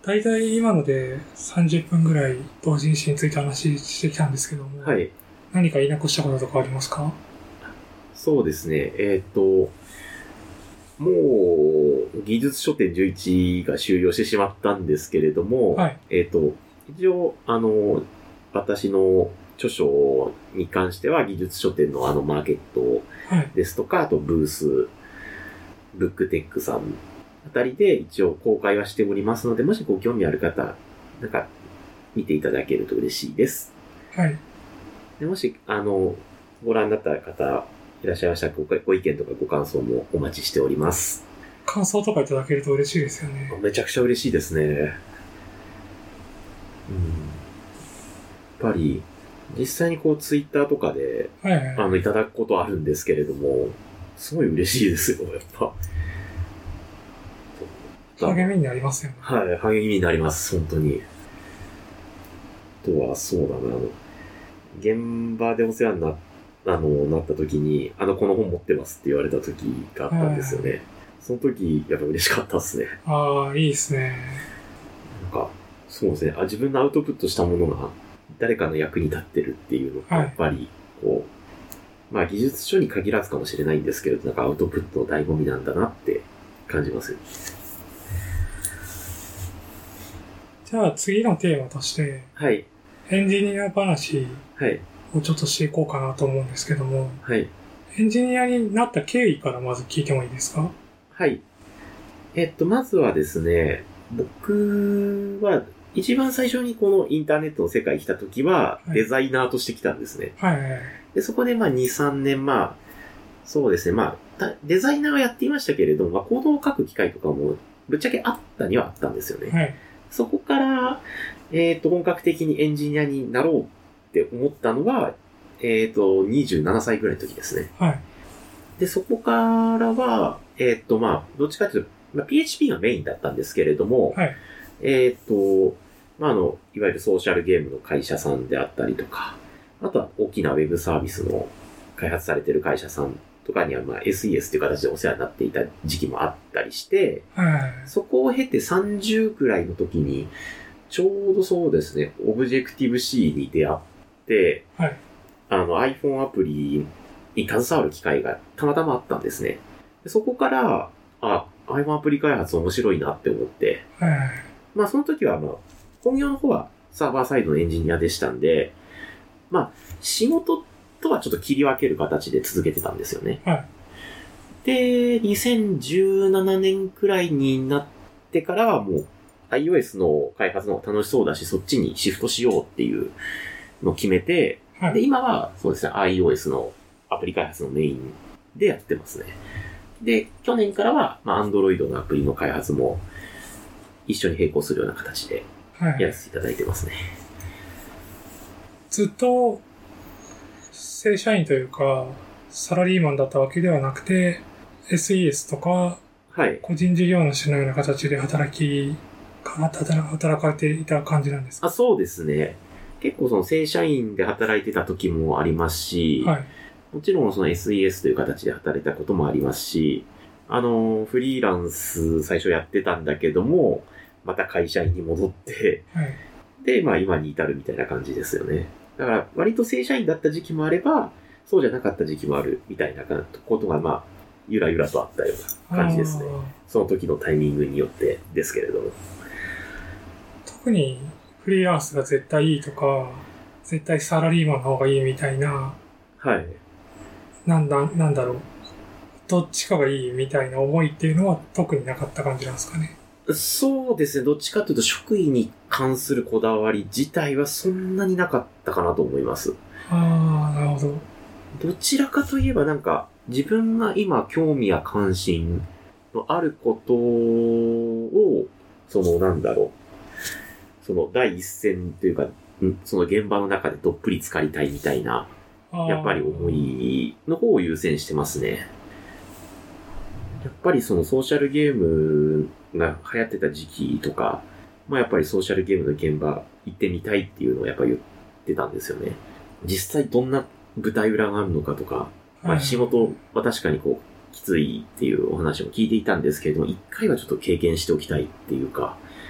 だいたい今のでさんじゅっぷんぐらい同人誌について話してきたんですけども、 はい。 何か言い残したこととかありますか？ そうですね。えっ、と、もう、技術書店じゅういちが終了してしまったんですけれども、 はい。 えっ、と、一応、あの、私の著書に関しては技術書店のあのマーケットですとか、はい、あとブース、ブックテックさんあたりで一応公開はしておりますので、もしご興味ある方、なんか見ていただけると嬉しいです。 はい。 でもし、あの、ご覧になった方いらっしゃいましたらご、ご意見とかご感想もお待ちしております。 感想とかいただけると嬉しいですよね。 めちゃくちゃ嬉しいですね。うん、やっぱり、実際にこうツイッターとかで、 はいはいはい、 あの、いただくことあるんですけれども、すごい嬉しいですよ、やっぱ。 励みになりますよね。 はい、励みになります、本当に。あとは、そうだな、あの、現場でお世話にな、あの、なった時に、あの、この本持ってますって言われた時があったんですよね。はい、その時、やっぱ嬉しかったですね。 ああ、いいですね。 なんか、そうですねあ、自分のアウトプットしたものが、誰かの役に立ってるっていうのが、やっぱり、こう、はい、まあ、技術書に限らずかもしれないんですけれど、なんかアウトプットの醍醐味なんだなって感じます。 じゃあ次のテーマとして、 はい。 エンジニア話をちょっとしていこうかなと思うんですけども、 はい。 エンジニアになった経緯からまず聞いてもいいですか？ はい。えっと、まずはですね、僕は一番最初にこのインターネットの世界に来た時は、デザイナーとして来たんですね。 はいはいはい。 で、そこでまあに、さんねん、まあ、そうですね、まあ、デザイナーはやっていましたけれども、まあ、コードを書く機会とかもぶっちゃけあったにはあったんですよね。 はい。 そこから、えっと、本格的にエンジニアになろうって思ったのは、えっと、にじゅうななさいぐらいの時ですね。 はい。 で、そこからは、えっと、まあ、どっちかというと、まあ、ピーエイチピー がメインだったんですけれども、 はい。 えっと、まあ、あの、いわゆるソーシャルゲームの会社さんであったりとか、あとは大きなウェブサービスの開発されている会社さんとかには、まあ、エスイーエス という形でお世話になっていた時期もあったりして、 はい。 そこを経てさんじゅうくらいの時に、ちょうどそうですね、オブジェクティブ C に出会って、 はい。 あの iPhone アプリに携わる機会がたまたまあったんですね。でそこから、あ、iPhone アプリ開発面白いなって思って、 はい。 まあその時はまあ、本業の方はサーバーサイドのエンジニアでしたんで、まあ、仕事とはちょっと切り分ける形で続けてたんですよね。 はい。 で、にせんじゅうななねんくらいになってからはもう iOS の開発の方が楽しそうだし、そっちにシフトしようっていうのを決めて、 はい、 で、今はそうですね、iOS のアプリ開発のメインでやってますね。で、去年からは、まあ、Android のアプリの開発も一緒に並行するような形でやらせていただいてますね。はい、 ずっと正社員というか、サラリーマンだったわけではなくて、エスイーエス とか、はい、個人事業主のような形で働き、働かれていた感じなんですか？ あ、そうですね。結構その正社員で働いてた時もありますし、はい、もちろんその エスイーエス という形で働いたこともありますし、あの、フリーランス最初やってたんだけども、また会社員に戻って、はい、で、まあ今に至るみたいな感じですよね。だから割と正社員だった時期もあれば、そうじゃなかった時期もあるみたいなことがまあ、ゆらゆらとあったような感じですね。その時のタイミングによってですけれども。 特にフリーランスが絶対いいとか、絶対サラリーマンの方がいいみたいな、 はい。 なんだ、なんだろう。どっちかがいいみたいな思いっていうのは特になかった感じなんですかね。 そうですね。どっちかというと職位に関するこだわり自体はそんなになかったかなと思います。 ああ、なるほど。 どちらかといえばなんか自分が今興味や関心のあることを、そのなんだろう。その第一線というか、その現場の中でどっぷり浸かりたいみたいな、やっぱり思いの方を優先してますね。やっぱりそのソーシャルゲームが流行ってた時期とか、まあやっぱりソーシャルゲームの現場行ってみたいっていうのをやっぱ言ってたんですよね。実際どんな舞台裏があるのかとか、まあ仕事は確かにこうきついっていうお話も聞いていたんですけれども、一回はちょっと経験しておきたいっていうか、っ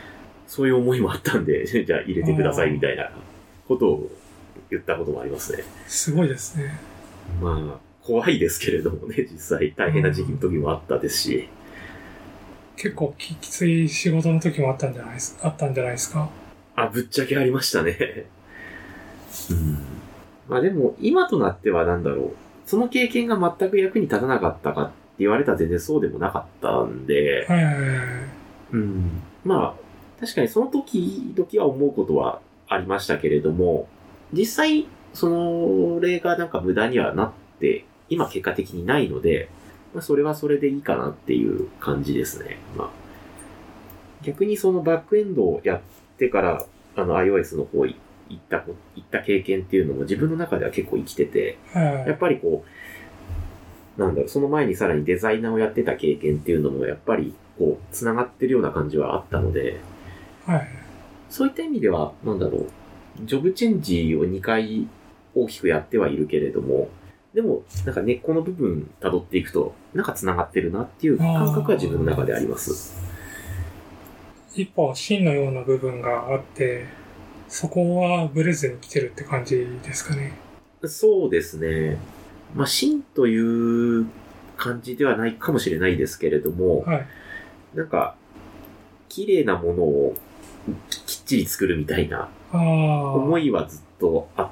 そういう思いもあったんで、じゃあ入れてくださいみたいなことを言ったこともありますね。 すごいですね。 まあ、怖いですけれどもね、実際大変な時期の時もあったですし。 結構ききつい仕事の時もあったんじゃないですかあったんじゃないですか。 あ、ぶっちゃけありましたね。うん。まあでも、今となってはなんだろう。その経験が全く役に立たなかったかって言われたら全然そうでもなかったんで。 はいはいはい。 うん。まあ、確かにその時々は思うことはありましたけれども、実際、その例がなんか無駄にはなって、今結果的にないので、まあ、それはそれでいいかなっていう感じですね。まあ、逆にそのバックエンドをやってから、あの iOS の方行った、行った経験っていうのも自分の中では結構生きてて、 はい、 やっぱりこう、なんだろう、その前にさらにデザイナーをやってた経験っていうのもやっぱりこう、繋がってるような感じはあったので、 はい、 そういった意味では、なんだろう、ジョブチェンジをにかい大きくやってはいるけれども、でも、なんか根っこの部分辿っていくと、なんか繋がってるなっていう感覚は自分の中であります。 一歩芯のような部分があって、そこはブレずに来てるって感じですかね。 そうですね。まあ、芯という感じではないかもしれないですけれども、 はい、 なんか、綺麗なものをきっちり作るみたいな思いはずっとあって、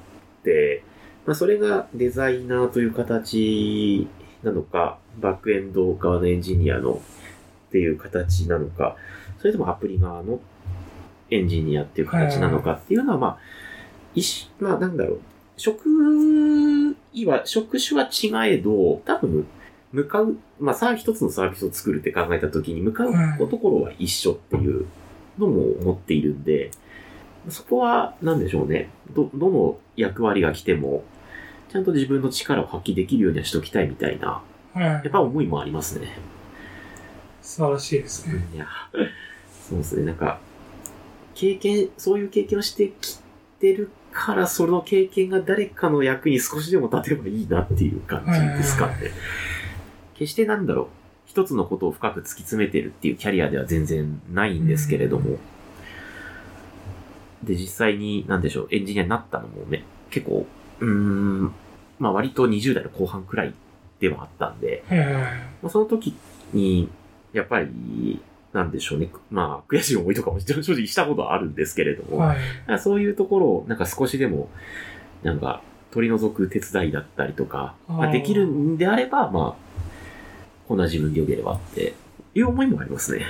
まあ、それがデザイナーという形なのか、バックエンド側のエンジニアのっていう形なのか、それともアプリ側のエンジニアっていう形なのかっていうのは、まあ、一まあ、なんだろう、職位は、職種は違えど、多分、向かう、まあ、さあ一つのサービスを作るって考えたときに、向かうところは一緒っていうのも思っているんで、そこは、なんでしょうね。ど、どの役割が来ても、ちゃんと自分の力を発揮できるようにはしときたいみたいな、 はい、 やっぱ思いもありますね。 素晴らしいですね。 いや、そうですね。なんか、経験、そういう経験をしてきてるから、その経験が誰かの役に少しでも立てばいいなっていう感じですかね。決してなんだろう、一つのことを深く突き詰めてるっていうキャリアでは全然ないんですけれども、で、実際に、なんでしょう、エンジニアになったのもね、結構、うーん、まあ割とにじゅう代の後半くらいではあったんで、 はいはいはい、 まあ、その時に、やっぱり、なんでしょうね、まあ悔しい思いとかも正直したことはあるんですけれども、 はい、 そういうところをなんか少しでも、なんか取り除く手伝いだったりとか、まあ、できるんであれば、まあ、こんな自分でよければっていう思いもありますね。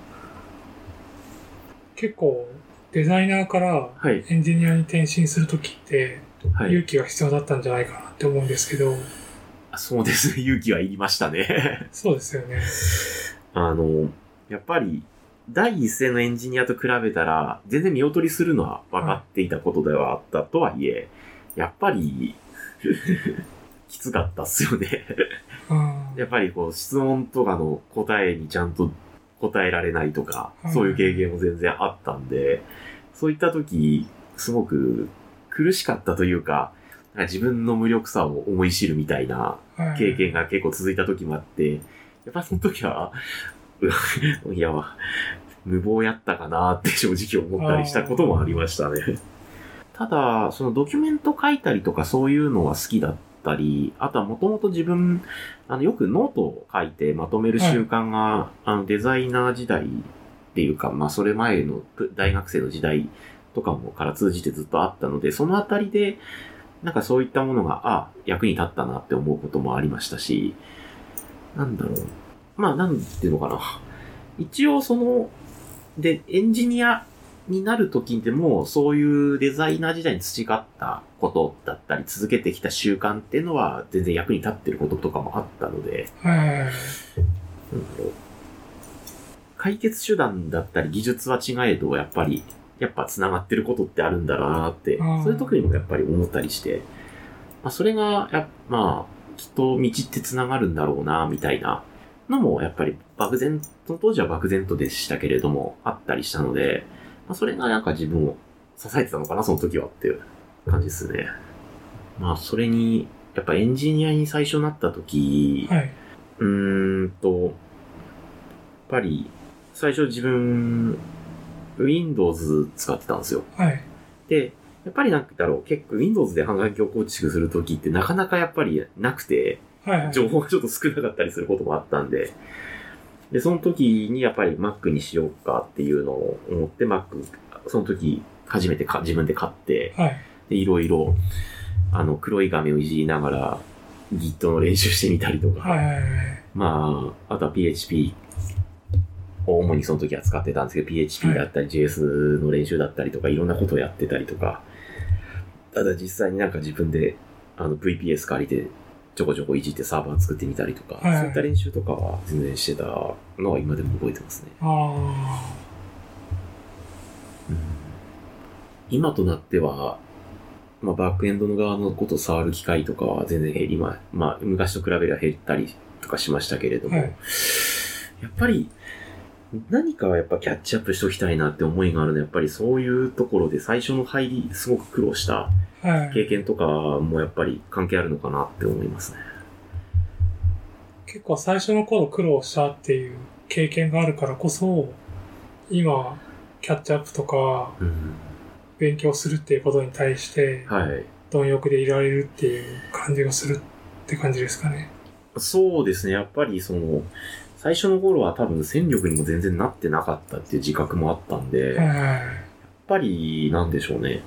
結構、デザイナーからエンジニアに転身するときって、はい、勇気が必要だったんじゃないかなって思うんですけど。 そうですね、勇気はいりましたね。 そうですよね。 あの、やっぱり、第一線のエンジニアと比べたら、全然見劣りするのは分かっていたことではあったとはいえ、やっぱり、きつかったっすよね。やっぱりこう、質問とかの答えにちゃんと答えられないとか、そういう経験も全然あったんで、そういった時、すごく苦しかったというか、自分の無力さを思い知るみたいな経験が結構続いた時もあって、やっぱその時は、いや、無謀やったかなって正直思ったりしたこともありましたね。ただ、そのドキュメント書いたりとかそういうのは好きだったり、あとはもともと自分、あの、よくノートを書いてまとめる習慣が、はい、あの、デザイナー時代っていうか、まあ、それ前の大学生の時代とかもから通じてずっとあったので、そのあたりで、なんかそういったものが、あ、役に立ったなって思うこともありましたし、なんだろう。まあ、なんていうのかな。一応その、で、エンジニアになるときでも、そういうデザイナー時代に培ったことだったり、続けてきた習慣っていうのは、全然役に立ってることとかもあったので、なんだろう。解決手段だったり、技術は違えど、やっぱり、やっぱ繋がってることってあるんだなって、そういう時にもやっぱり思ったりして、まあ、それが、やまあ、きっと道って繋がるんだろうな、みたいなのも、やっぱり漠然と、当時は漠然とでしたけれども、あったりしたので、まあ、それがなんか自分を支えてたのかな、その時はっていう感じですね。まあ、それに、やっぱエンジニアに最初なった時、はい、うーんと、やっぱり、最初自分 Windows 使ってたんですよ。 はい。 で、やっぱりなんだろう、結構 Windows で環境構築するときってなかなかやっぱりなくて、 はいはい、 情報がちょっと少なかったりすることもあったんで、で、その時にやっぱり Mac にしようかっていうのを思って Mac、その時初めてか自分で買って、 はい、 で、いろいろ、あの、黒い画面をいじりながら Git の練習してみたりとか、 はいはいはい、 まあ、あとは ピーエイチピー を主にその時は使ってたんですけど、ピーエイチピー だったり ジェイエス の練習だったりとか、いろんなことをやってたりとか、ただ実際になんか自分であの ブイピーエス 借りてちょこちょこいじってサーバー作ってみたりとか、はいはい、そういった練習とかは全然してたのは今でも覚えてますね。 あ、 うん、今となっては、まあ、バックエンドの側のことを触る機会とかは全然減りま、まあ、昔と比べれば減ったりとかしましたけれども、はい、やっぱり何かはやっぱキャッチアップしておきたいなって思いがあるのは、やっぱりそういうところで最初の入りすごく苦労した経験とかもやっぱり関係あるのかなって思いますね。 結構最初の頃苦労したっていう経験があるからこそ、今キャッチアップとか勉強するっていうことに対して貪欲でいられるっていう感じがするって感じですかね。 そうですね。やっぱりその最初の頃は多分戦力にも全然なってなかったっていう自覚もあったんで、やっぱりなんでしょうね。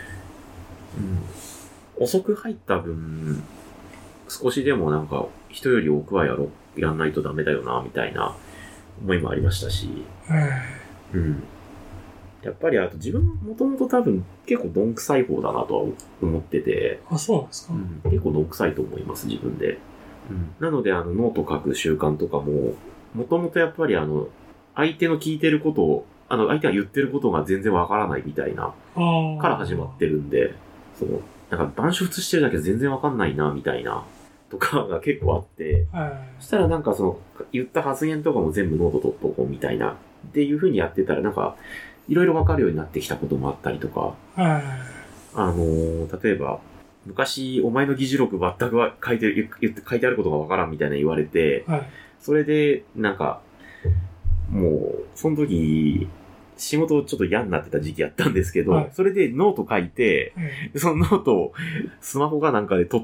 うん、遅く入った分、少しでもなんか人より多くはやろやんないとダメだよなみたいな思いもありましたし、うん、やっぱりあと自分もともと多分結構どんくさい方だなとは思ってて、 あ、そうなんですか、 うん、結構どんくさいと思います自分で。うん、なので、あの、ノート書く習慣とかも、もともとやっぱりあの、相手の聞いてることを、あの、相手が言ってることが全然わからないみたいな、から始まってるんで、その、なんか、板書写してるだけで全然わかんないな、みたいな、とかが結構あって、そしたらなんかその、言った発言とかも全部ノート取っとこうみたいな、っていう風にやってたら、なんか、いろいろわかるようになってきたこともあったりとか、あのー、例えば、昔、お前の議事録全く書いてる、言って書いてあることがわからんみたいな言われて、はい、それで、なんか、もう、その時、仕事ちょっと嫌になってた時期やったんですけど、はい、それでノート書いて、はい、そのノートをスマホかなんかで撮って、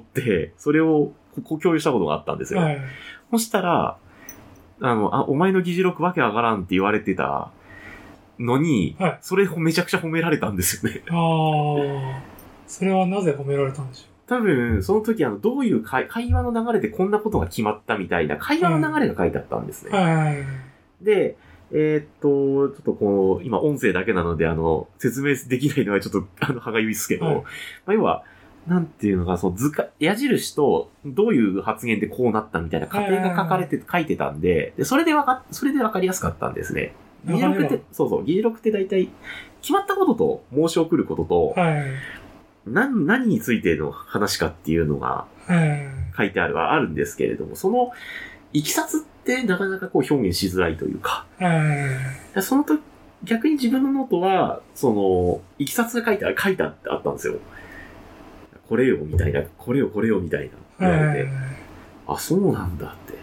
それをこ共有したことがあったんですよ。はい、そしたら、あの、あ、お前の議事録わけわからんって言われてたのに、はい、それをめちゃくちゃ褒められたんですよね。 ああ。それはなぜ褒められたんでしょう？ 多分、その時あの、どういう会、会話の流れでこんなことが決まったみたいな、会話の流れが書いてあったんですね。はい、で、えー、っと、ちょっとこう、今音声だけなので、あの、説明できないのはちょっと、あの、歯がゆいですけど、はい、まあ、要は、なんていうのか、その図か、矢印と、どういう発言でこうなったみたいな過程が書かれて、書いてたんで、で、それでわか、それでわかりやすかったんですね。議事録って、そうそう、議事録って大体、決まったことと申し送ることと、はい何、何についての話かっていうのが書いてあるはあるんですけれども、そのいきさつってなかなかこう表現しづらいというか、そのと逆に自分のノートは、その、いきさつが書いてある、書いてあったんですよ。これよみたいな、これよこれよみたいな言われて、あ、そうなんだって。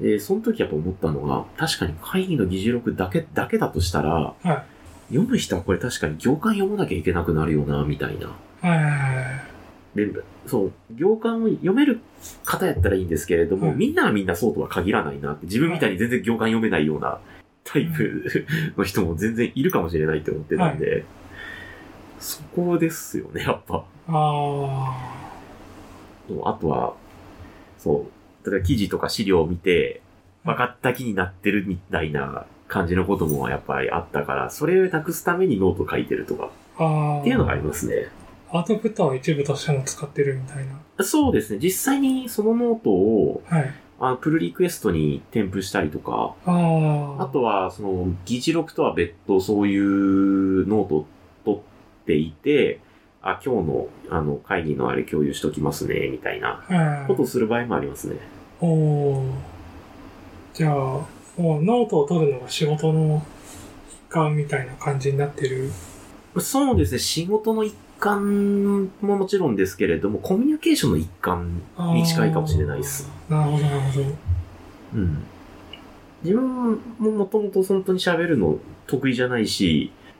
で、その時やっぱ思ったのが、確かに会議の議事録だけ、だけだとしたら、読む人はこれ確かに行間読まなきゃいけなくなるよな、みたいな。で、そう、行間を読める方やったらいいんですけれども、みんなはみんなそうとは限らないなって、自分みたいに全然行間読めないようなタイプの人も全然いるかもしれないって思ってたんで、はい、そこですよね、やっぱ。ああとは、そう、例えば記事とか資料を見て、分かった気になってるみたいな感じのこともやっぱりあったから、それをなくすためにノート書いてるとか、っていうのがありますね。 アウトプットの一部としても使ってるみたいな。 そうですね。実際にそのノートを、はい、あのプルリクエストに添付したりとか、あ, あとはその議事録とは別途そういうノートを取っていて、あ、今日のあの会議のあれ共有しときますね、みたいなことをする場合もありますね。 おー。じゃあ、もうノートを取るのが仕事の一環みたいな感じになってる？ そうですね。仕事の一環ももちろんですけれども、コミュニケーションの一環に近いかもしれないです。 なるほど、なるほど。 うん。自分ももともと本当に喋るの得意じゃないし、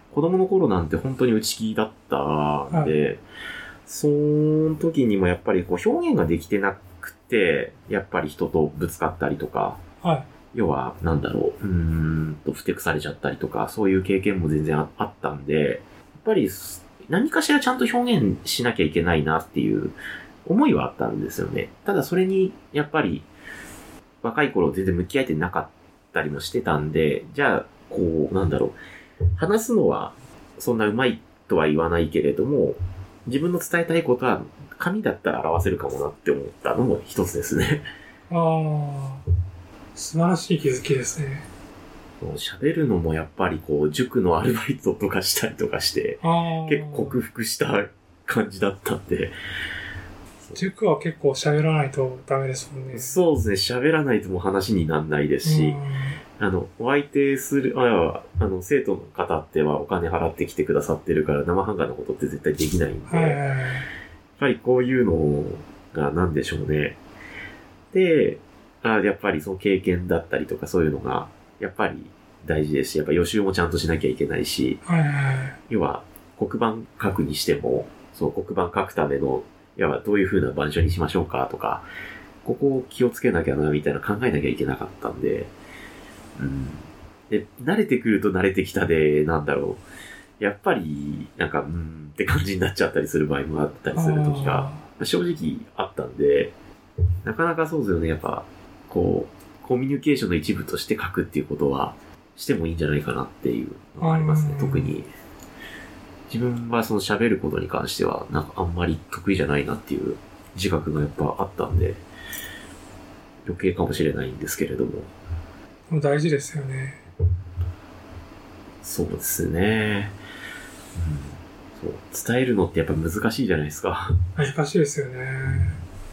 子供の頃なんて本当に内気だったんで、はい、その時にもやっぱりこう表現ができてなくて、やっぱり人とぶつかったりとか、 はい、 要はなんだろう、うーんとふてくされちゃったりとか、そういう経験も全然 あ, あったんで、やっぱり何かしらちゃんと表現しなきゃいけないなっていう思いはあったんですよね。ただそれにやっぱり若い頃全然向き合えてなかったりもしてたんで、じゃあこうなんだろう、話すのはそんな上手いとは言わないけれども、自分の伝えたいことは紙だったら表せるかもなって思ったのも一つですね。 ああ、素晴らしい気づきですね。 喋るのもやっぱりこう塾のアルバイトとかしたりとかして結構克服した感じだったんで。 塾は結構喋らないとダメですもんね。 そうですね。喋らないともう話にならないですし、あの、お相手する、ああの、生徒の方ってはお金払ってきてくださってるから生半可なことって絶対できないんで、 はいはいはい、やっぱりこういうのが何でしょうね。で、あやっぱりその経験だったりとかそういうのがやっぱり大事ですし、やっぱ予習もちゃんとしなきゃいけないし、 はいはいはい、 要は黒板書くにしても、そう黒板書くための要はどういう風な板書にしましょうかとか、ここを気をつけなきゃなみたいな考えなきゃいけなかったんで、うん。で、慣れてくると慣れてきたで、なんだろう。やっぱり、なんか、うーんって感じになっちゃったりする場合もあったりする時が、正直あったんで、なかなかそうですよね。やっぱ、こう、コミュニケーションの一部として書くっていうことは、してもいいんじゃないかなっていうのがありますね。特に。自分はその喋ることに関しては、なんかあんまり得意じゃないなっていう自覚がやっぱあったんで、余計かもしれないんですけれども。 もう大事ですよね。 そうですね、うん。そう。伝えるのってやっぱ難しいじゃないですか。 難しいですよね。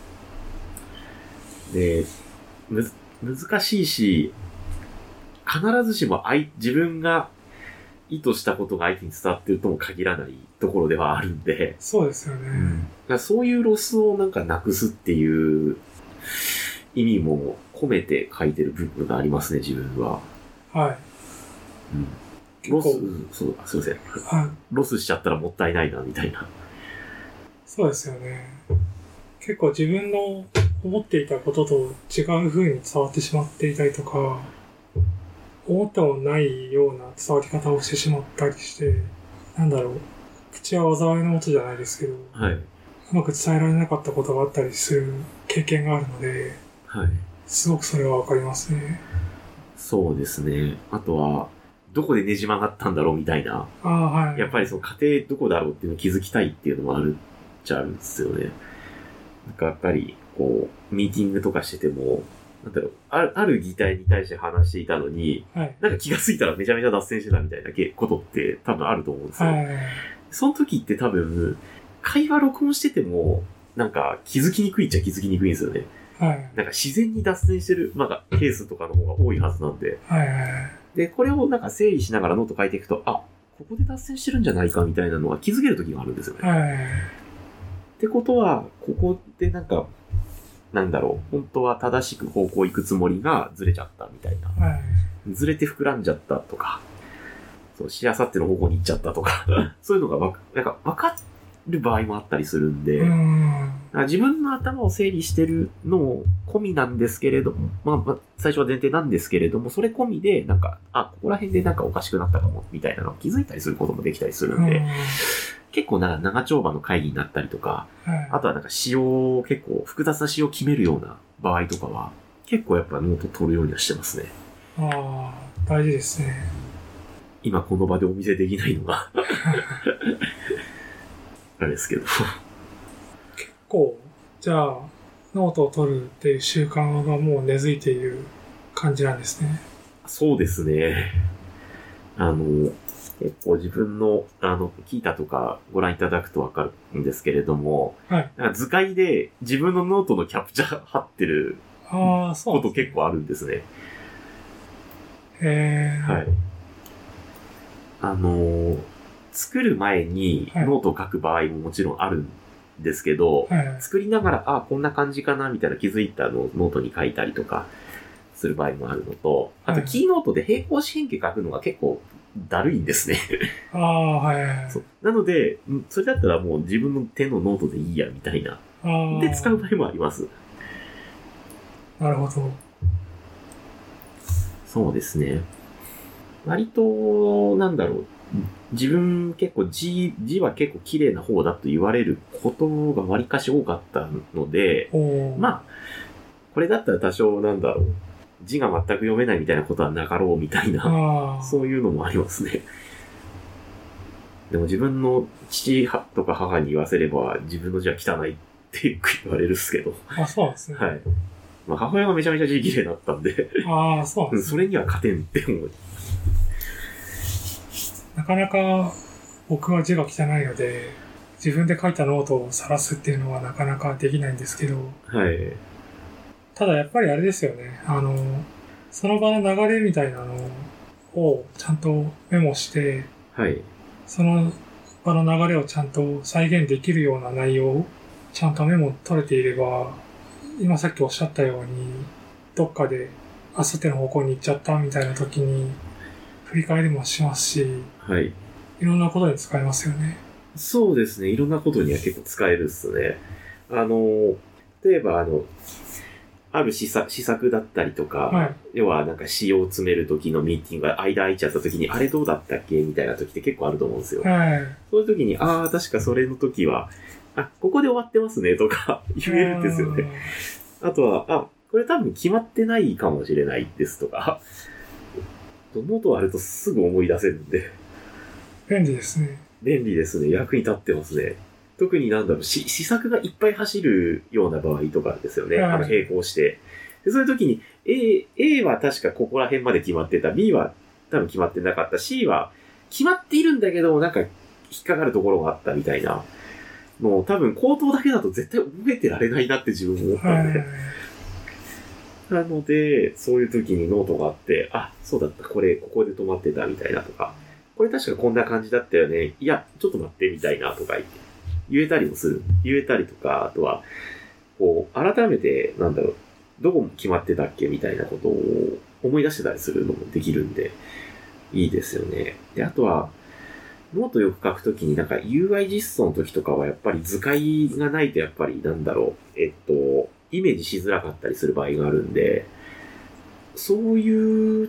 で、む、難しいし、必ずしも相自分が意図したことが相手に伝わってるとも限らないところではあるんで。 そうですよね。うん、 だからそういうロスをなんかなくすっていう意味も込めて書いてる部分がありますね、自分は。 はい。 うん、ロス、そう、すいません。はい。ロスしちゃったらもったいないな、みたいな。 そうですよね。結構自分の思っていたことと違う風に伝わってしまっていたりとか、思ってもないような伝わり方をしてしまったりして、なんだろう、口は災いのもとじゃないですけど、 はい。 うまく伝えられなかったことがあったりする経験があるので、 はい。 すごくそれはわかりますね。 そうですね。あとは、どこでねじ曲がったんだろうみたいな。 ああ、はい。 やっぱりその家庭どこだろうっていうのを気づきたいっていうのもあるっちゃあるんですよね。なんかやっぱり、こう、ミーティングとかしてても、なんだろう、ある、ある議題に対して話していたのに、はい、なんか気がついたらめちゃめちゃ脱線してたみたいなことって多分あると思うんですよ。はい、その時って多分、会話録音してても、なんか気づきにくいっちゃ気づきにくいんですよね。はい、なんか自然に脱線してる、なんかケースとかの方が多いはずなんで。はい、で、これをなんか整理しながらノート書いていくと、あ、ここで脱線してるんじゃないかみたいなのが気づける時があるんですよね。はい、ってことは、ここでなんか、なんだろう、本当は正しく方向行くつもりがずれちゃったみたいな。はい、ずれて膨らんじゃったとか、そう、しあさっての方向に行っちゃったとか、そういうのがわか、なんか分かる場合もあったりするんで、うん自分の頭を整理してるのも込みなんですけれども、まあ、まあ、最初は前提なんですけれども、それ込みで、なんか、あ、ここら辺でなんかおかしくなったかも、みたいなのを気づいたりすることもできたりするんで、うん結構な長丁場の会議になったりとか、はい、あとはなんか仕様、結構複雑な仕様を決めるような場合とかは、結構やっぱノート取るようにはしてますね。 ああ、大事ですね。 今この場でお見せできないのが、あれですけど。 結構、じゃあ、ノートを取るっていう習慣がもう根付いている感じなんですね。 そうですね。あの、結構自分の、あの、聞いたとかご覧いただくとわかるんですけれども、はい、なんか図解で自分のノートのキャプチャー貼ってること結構あるんですね。 へー。 はい。あの、作る前にノートを書く場合ももちろんあるんですけど、はい、作りながら、あ、こんな感じかなみたいな気づいたのをノートに書いたりとかする場合もあるのと、あとキーノートで平行四辺形書くのが結構だるいんですね。 ああ、はいはいはい。 そうなので、それだったらもう自分の手のノートでいいや、みたいな。で、使う場合もあります。 なるほど。 そうですね。割と、なんだろう。自分結構字、字は結構綺麗な方だと言われることが割かし多かったので、まあ、これだったら多少なんだろう。字が全く読めないみたいなことはなかろうみたいな、そういうのもありますね。でも自分の父とか母に言わせれば自分の字は汚いってよく言われるっすけど。 あ、そうなんですね。 はい。まあ母親がめちゃめちゃ字綺麗だったんで。 ああ、そうなんですね。 それには勝てんって思う。 なかなか僕は字が汚いので、自分で書いたノートを晒すっていうのはなかなかできないんですけど。 はい。 ただやっぱりあれですよね。あの、その場の流れみたいなのをちゃんとメモして、 はい。 その場の流れをちゃんと再現できるような内容をちゃんとメモ取れていれば、今さっきおっしゃったように、どっかであさっての方向に行っちゃったみたいな時に振り返りもしますし、 はい。 いろんなことに使えますよね。 そうですね。いろんなことには結構使えるっすね。あの、例えばあの、ある施策、施策だったりとか、はい、要はなんか仕様を詰める時のミーティングが間空いちゃった時に、あれどうだったっけみたいな時って結構あると思うんですよ。はい、そういう時に、ああ、確かそれの時は、あ、ここで終わってますねとか言えるんですよね。あとは、あ、これ多分決まってないかもしれないですとか、ノートあるとすぐ思い出せるんで。 便利ですね。 便利ですね。役に立ってますね。特になんだろう、し施策がいっぱい走るような場合とかですよね。はい、あの並行して。でそういう時に A、A は確かここら辺まで決まってた。B は多分決まってなかった。C は決まっているんだけど、なんか引っかかるところがあったみたいな。もう多分口頭だけだと絶対覚えてられないなって自分も思ったんで。はい、なので、そういう時にノートがあって、あ、そうだった、これ、ここで止まってたみたいなとか、これ確かこんな感じだったよね。いや、ちょっと待ってみたいなとか言って。言えたりもする。言えたりとか、あとは、こう、改めて、なんだろう、どこも決まってたっけみたいなことを思い出してたりするのもできるんで、いいですよね。で、あとは、ノートよく書くときになんか ユーアイ 実装の時とかはやっぱり図解がないとやっぱりなんだろう、えっと、イメージしづらかったりする場合があるんで、そういう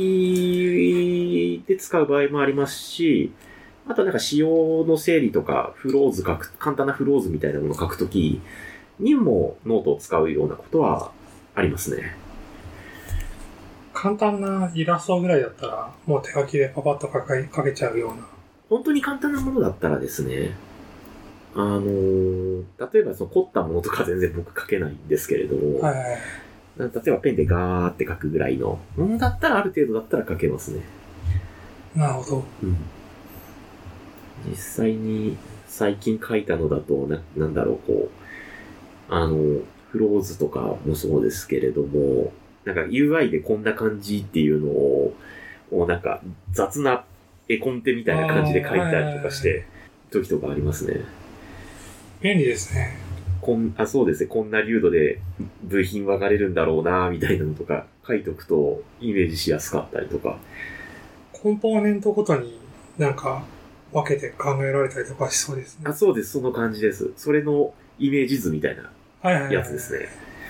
時で使う場合もありますし、あとなんか仕様の整理とかフローズ書く、簡単なフローズみたいなものを書くときにもノートを使うようなことはありますね。 簡単なイラストぐらいだったらもう手書きでパパッと書け、書けちゃうような。 本当に簡単なものだったらですね、あのー、例えばその凝ったものとか全然僕書けないんですけれども、はいはい、例えばペンでガーって書くぐらいのものだったらある程度だったら書けますね。 なるほど。 うん、実際に最近書いたのだと な, なんだろうこうあのフローズとかもそうですけれども、なんか ユーアイ でこんな感じっていうのををなんか雑な絵コンテみたいな感じで書いたりとかして時とかありますね。 便利ですね。 こんあそうですね。こんな流度で部品分かれるんだろうなみたいなのとか書いとくとイメージしやすかったりとか。 コンポーネントごとになんか分けて考えられたりとかしそうですね。 あ、そうです。その感じです。それのイメージ図みたいなやつですね。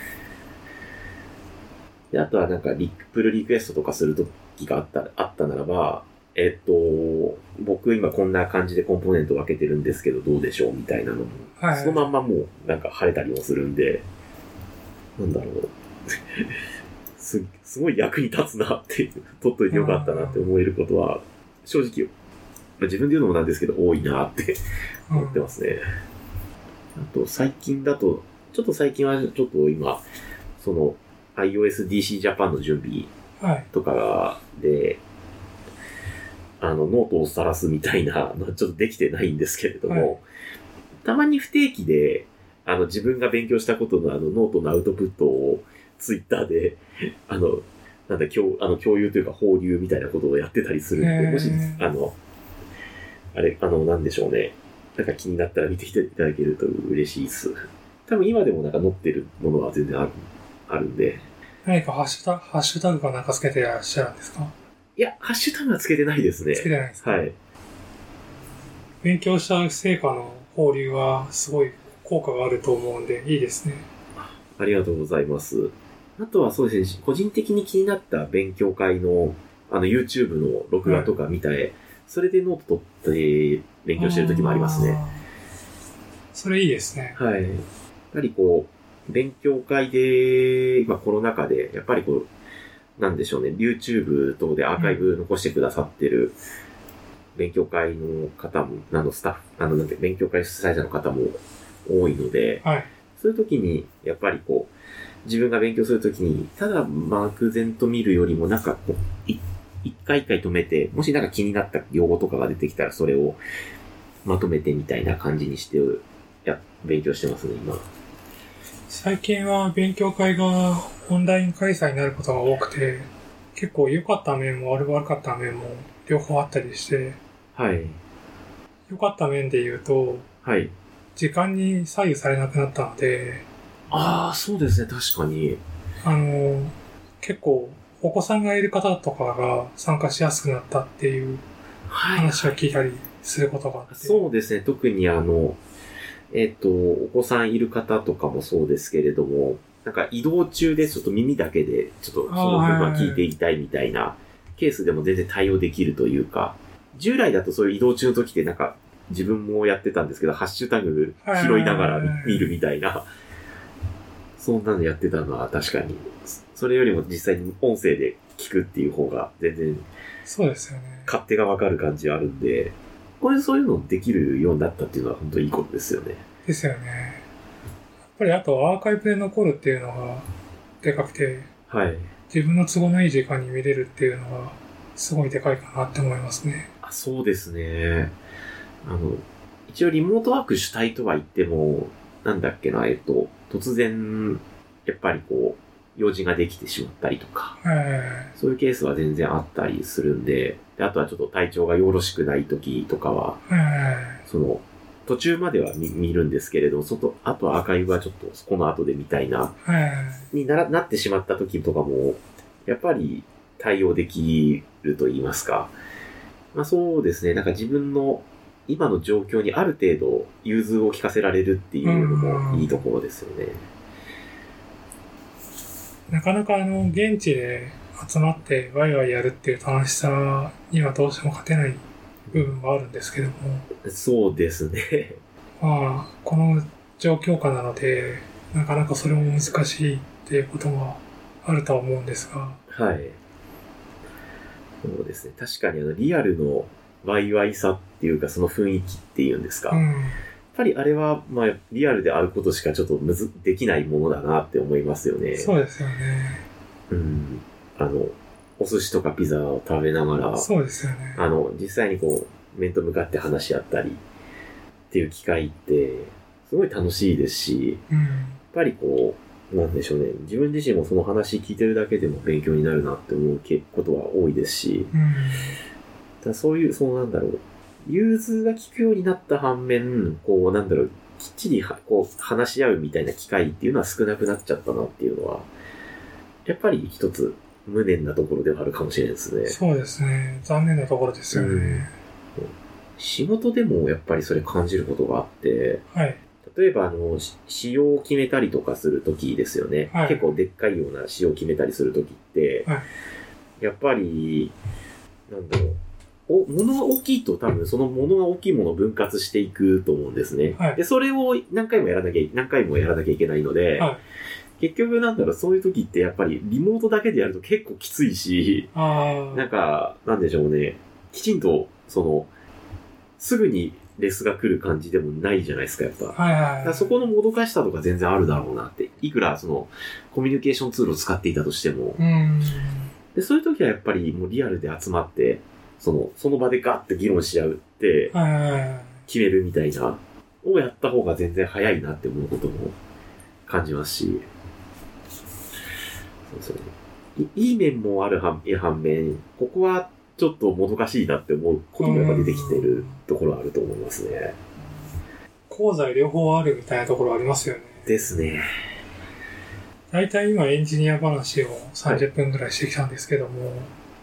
で、あとはなんかリプルリクエストとかするときがあった、あったならば、えっと、僕今こんな感じでコンポーネント分けてるんですけどどうでしょうみたいなのも、はいはい、そのまんまもうなんか貼れたりもするんで、なんだろう。す、すごい役に立つなって、取っといてよかったなって思えることは、正直、自分で言うのもなんですけど多いなって思ってますね。あと最近だと、ちょっと最近はちょっと今、その iOSDC Japan の準備とかで、はい、あのノートを晒すみたいなのはちょっとできてないんですけれども、はい、たまに不定期であの自分が勉強したことのあのノートのアウトプットをツイッターであのなんだ共あの共有というか放流みたいなことをやってたりするんで、もしあのあれあのなんでしょうね、なんか気になったら見ていただけると嬉しいです。多分今でもなんか載ってるものは全然あるあるんで。 何かハッシュタグ、ハッシュタグかなんかつけてらっしゃるんですか？ いいや、ハッシュタグはつけてないですね。 つけてないですか？ はい。 勉強した成果の交流はすごい効果があると思うんで、いいですね。 ありがとうございます。あとはそうですね、個人的に気になった勉強会の、あの、YouTube の録画とか見たい、はい、それでノート取って勉強してる時もありますね。 それいいですね。 はい。やっぱりこう、勉強会で、まあコロナ禍で、やっぱりこう、なんでしょうね、YouTube 等でアーカイブ残してくださってる勉強会の方も、あの、スタッフ、あの、なんて、勉強会主催者の方も多いので、 はい。 そういう時に、やっぱりこう、自分が勉強するときに、ただ漠然と見るよりも、なんかこう、一回一回止めて、もしなんか気になった用語とかが出てきたら、それをまとめてみたいな感じにして、や、勉強してますね、今。 最近は勉強会がオンライン開催になることが多くて、結構良かった面も悪かった面も両方あったりして、 はい。 良かった面で言うと、 はい。 時間に左右されなくなったので、 ああ、そうですね、確かに。 あの、結構、お子さんがいる方とかが参加しやすくなったっていう話を聞いたりすることがあって。 はいはい、そうですね、特にあの、えっと、お子さんいる方とかもそうですけれども、なんか移動中でちょっと耳だけでちょっとその部分は聞いていたいみたいなケースでも全然対応できるというか、従来だとそういう移動中の時ってなんか自分もやってたんですけど、ハッシュタグ拾いながら見るみたいな、そんなのやってたのは確かに、それよりも実際に音声で聞くっていう方が全然、 そうですよね。 勝手がわかる感じはあるんで、これそういうのできるようになったっていうのは本当にいいことですよね。 ですよね。やっぱりあとアーカイブで残るっていうのがでかくて、 はい。 自分の都合のいい時間に見れるっていうのがすごいでかいかなって思いますね。 あ、そうですね。あの、一応リモートワーク主体とは言っても、なんだっけな、えっと、突然、やっぱりこう、用事ができてしまったりとか、そういうケースは全然あったりするんで、であとはちょっと体調がよろしくない時とかは、その、途中までは 見, 見るんですけれど、外、あとはアーカイブはちょっとこの後で見たいな、に な, なってしまった時とかも、やっぱり対応できると言いますか。まあそうですね、なんか自分の今の状況にある程度融通を聞かせられるっていうのもいいところですよね。 なかなかあの、現地で集まってワイワイやるっていう楽しさにはどうしても勝てない部分はあるんですけども。 そうですね。 まあ、この状況下なので、なかなかそれも難しいっていうことがあるとは思うんですが。 はい。そうですね。確かにあの、リアルのワイワイさっていうか、その雰囲気っていうんですか。うん、やっぱりあれは、まあ、リアルで会うことしかちょっとむず、できないものだなって思いますよね。 そうですよね。 うん。あの、お寿司とかピザを食べながら、 そうですよね。 あの、実際にこう、面と向かって話し合ったりっていう機会って、すごい楽しいですし、うん、やっぱりこう、なんでしょうね。自分自身もその話聞いてるだけでも勉強になるなって思うことは多いですし、うん、だそういう、そうなんだろう。融通が利くようになった反面、こう、なんだろう、きっちりはこう話し合うみたいな機会っていうのは少なくなっちゃったなっていうのは、やっぱり一つ無念なところではあるかもしれないですね。 そうですね。残念なところですよね。うん、 仕事でもやっぱりそれ感じることがあって、 はい、 例えばあの、仕様を決めたりとかするときですよね、はい。結構でっかいような仕様を決めたりするときって、はい、やっぱり、なんだろう、お、物が大きいと多分その物が大きいものを分割していくと思うんですね。はい、で、それを何回もやらなきゃ、何回もやらなきゃいけないので、はい、結局なんだろう、そういう時ってやっぱりリモートだけでやると結構きついし、なんか、なんでしょうね、きちんと、その、すぐにレスが来る感じでもないじゃないですか、やっぱ。はいはいはい、だからそこのもどかしさとか全然あるだろうなって。いくらその、コミュニケーションツールを使っていたとしても。うんでそういう時はやっぱりもうリアルで集まって、その、その場でガッて議論し合うって、決めるみたいな、をやった方が全然早いなって思うことも感じますし。そうそう。いい面もある反面、ここはちょっともどかしいなって思うこともやっぱ出てきてるところはあると思いますね。 功罪両方あるみたいなところありますよね。 ですね。 だいたい今エンジニア話をさんじゅっぷんぐらいしてきたんですけども、はい、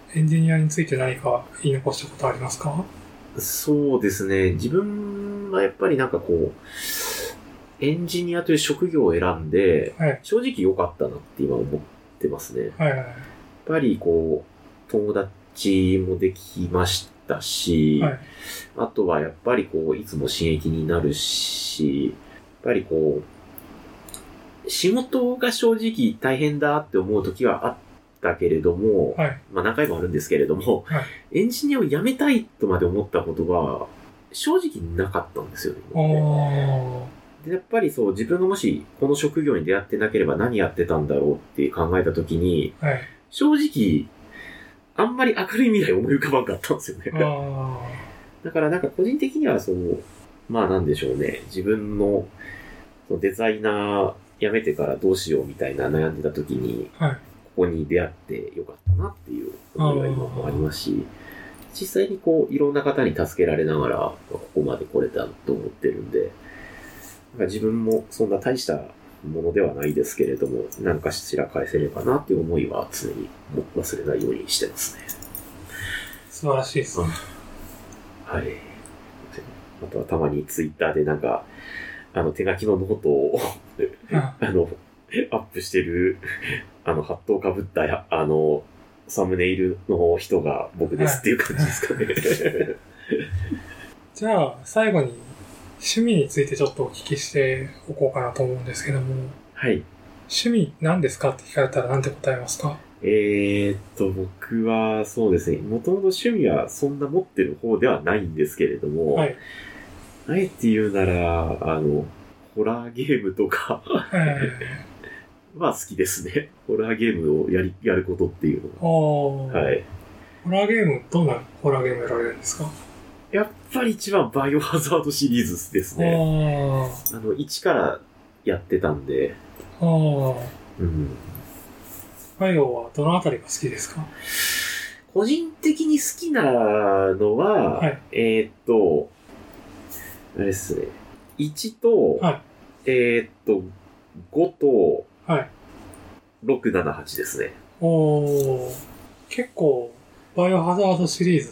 エンジニアについて何か言い残したことありますか？ そうですね。自分はやっぱりなんかこう、エンジニアという職業を選んで、 はい。 正直良かったなって今思ってますね。 はいはい。 やっぱりこう、友達もできましたし、 はい。 あとはやっぱりこう、いつも刺激になるし、やっぱりこう、仕事が正直大変だって思う時はあったけれども、 はい。 まあ何回もあるんですけれども、 はい。 エンジニアを辞めたいとまで思ったことは、正直なかったんですよね。 おー。 でやっぱりそう、自分がもしこの職業に出会ってなければ何やってたんだろうって考えた時に、 はい。 正直、あんまり明るい未来を思い浮かばんかったんですよね。 あだからなんか個人的にはそう、まあなんでしょうね、自分のそのデザイナー辞めてからどうしようみたいな悩んでた時に、 ー。はい。 ここに出会ってよかったなっていう思いが今もありますし、実際にこういろんな方に助けられながらここまで来れたと思ってるんで、なんか自分もそんな大したものではないですけれども、何かしら返せればなっていう思いは常に忘れないようにしてますね。 素晴らしいですね。 はい。あとはたまにツイッターでなんか、あの手書きのノートをあの、アップしてる、あの、ハットをかぶった、あの、サムネイルの人が僕ですっていう感じですかね。 じゃあ、最後に趣味についてちょっとお聞きしておこうかなと思うんですけども、 はい。 趣味何ですかって聞かれたら何て答えますか？ えーっと、僕はそうですね、もともと趣味はそんな持ってる方ではないんですけれども、 はい。 あえて言うなら、あの、ホラーゲームとかは好きですね。ホラーゲームをやり、やることっていうのは。はい。 ホラーゲーム、どんなホラーゲームやられるんですか？ やっぱり一番バイオハザードシリーズですね。あの、いちからやってたんで。 ああ。 うん。 バイオはどのあたりが好きですか？ 個人的に好きなのは、はい、えー、っと、あれですね。いちと、はい、えー、っと、ごと、はい、ろく、なな、はちですね。 おー。結構、バイオハザードシリーズって、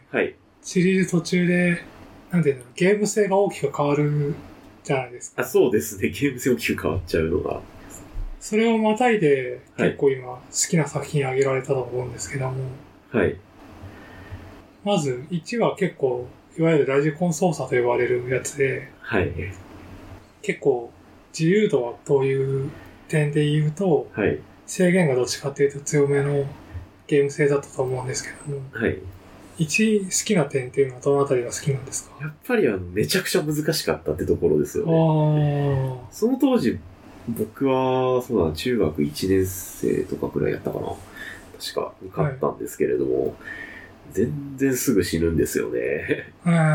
はい。シリーズ途中で、なんていうの、ゲーム性が大きく変わるじゃないですか。 あ、そうですね。ゲーム性大きく変わっちゃうのが。 それをまたいで、結構今、好きな作品挙げられたと思うんですけども。はい。まず、いちは結構、いわゆるラジコン操作と呼ばれるやつで、はい。結構、自由度はという点で言うと、はい。制限がどっちかっていうと強めのゲーム性だったと思うんですけども、はい。いち好きな点っていうのはどのあたりが好きなんですか？ やっぱりあの、めちゃくちゃ難しかったってところですよね。あその当時、僕は、そうだな、中学いちねん生とかくらいやったかな。確か、に買ったんですけれども、はい、全然すぐ死ぬんですよね。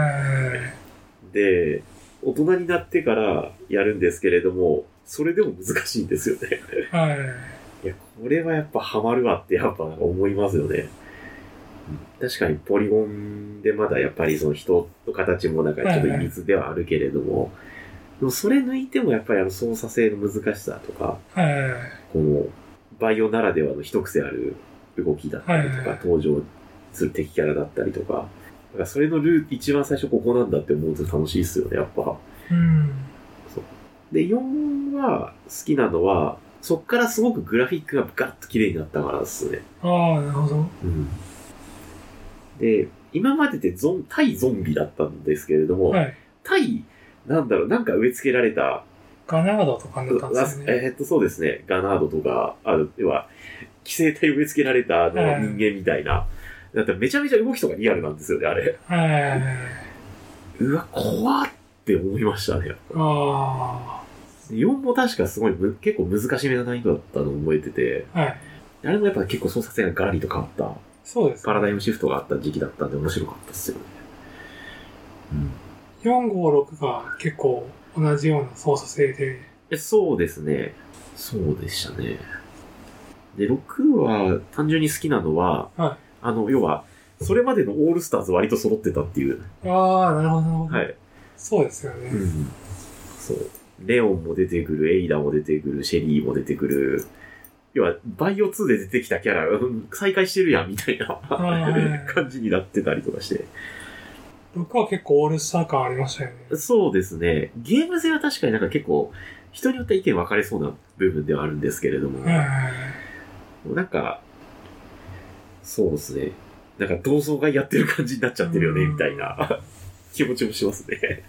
で、大人になってからやるんですけれども、それでも難しいんですよね。はい。いや、これはやっぱハマるわってやっぱ思いますよね。確かにポリゴンでまだやっぱりその人の形もなんかちょっといびつではあるけれども、はいはい、でもそれ抜いてもやっぱりあの操作性の難しさとか、はいはいはい、このバイオならではの一癖ある動きだったりとか、はいはい、登場する敵キャラだったりとか、だからそれのルート一番最初ここなんだって思うと楽しいですよね、やっぱ。うん、そうで、よんは好きなのは、そっからすごくグラフィックがガッと綺麗になったからですね。 ああ、なるほど。 うんで、今まででゾン、対ゾンビだったんですけれども、はい、対、なんだろう、なんか植え付けられた。 ガナードとかになったんですね。 えー、っと、そうですね。ガナードとか、ある、要は、寄生体植え付けられたあの人間みたいな。はい、だってめちゃめちゃ動きとかリアルなんですよね、あれ。はい、うわ、怖って思いましたね。あよんも確かすごい結構難しめな難易度だったのを覚えてて、はい、あれもやっぱ結構操作性がガラリと変わった。 そうです、ね。 パラダイムシフトがあった時期だったんで面白かったっすよね。 うん。よん、ご、ろくが結構同じような操作性で。 え、そうですね。そうでしたね。で、ろくは単純に好きなのは、はい、あの、要は、それまでのオールスターズ割と揃ってたっていう。 ああ、なるほど、なるほど。 はい。 そうですよね。うん。 そう。レオンも出てくる、エイダも出てくる、シェリーも出てくる。 要は、バイオツーで出てきたキャラ、うん再開してるやん、みたいな感じになってたりとかして。 ろくは結構オールスター感ありましたよね。 そうですね。ゲーム性は確かになんか結構、人によって意見分かれそうな部分ではあるんですけれども、なんか、そうですね。なんか同窓会やってる感じになっちゃってるよね、みたいな気持ちもしますね。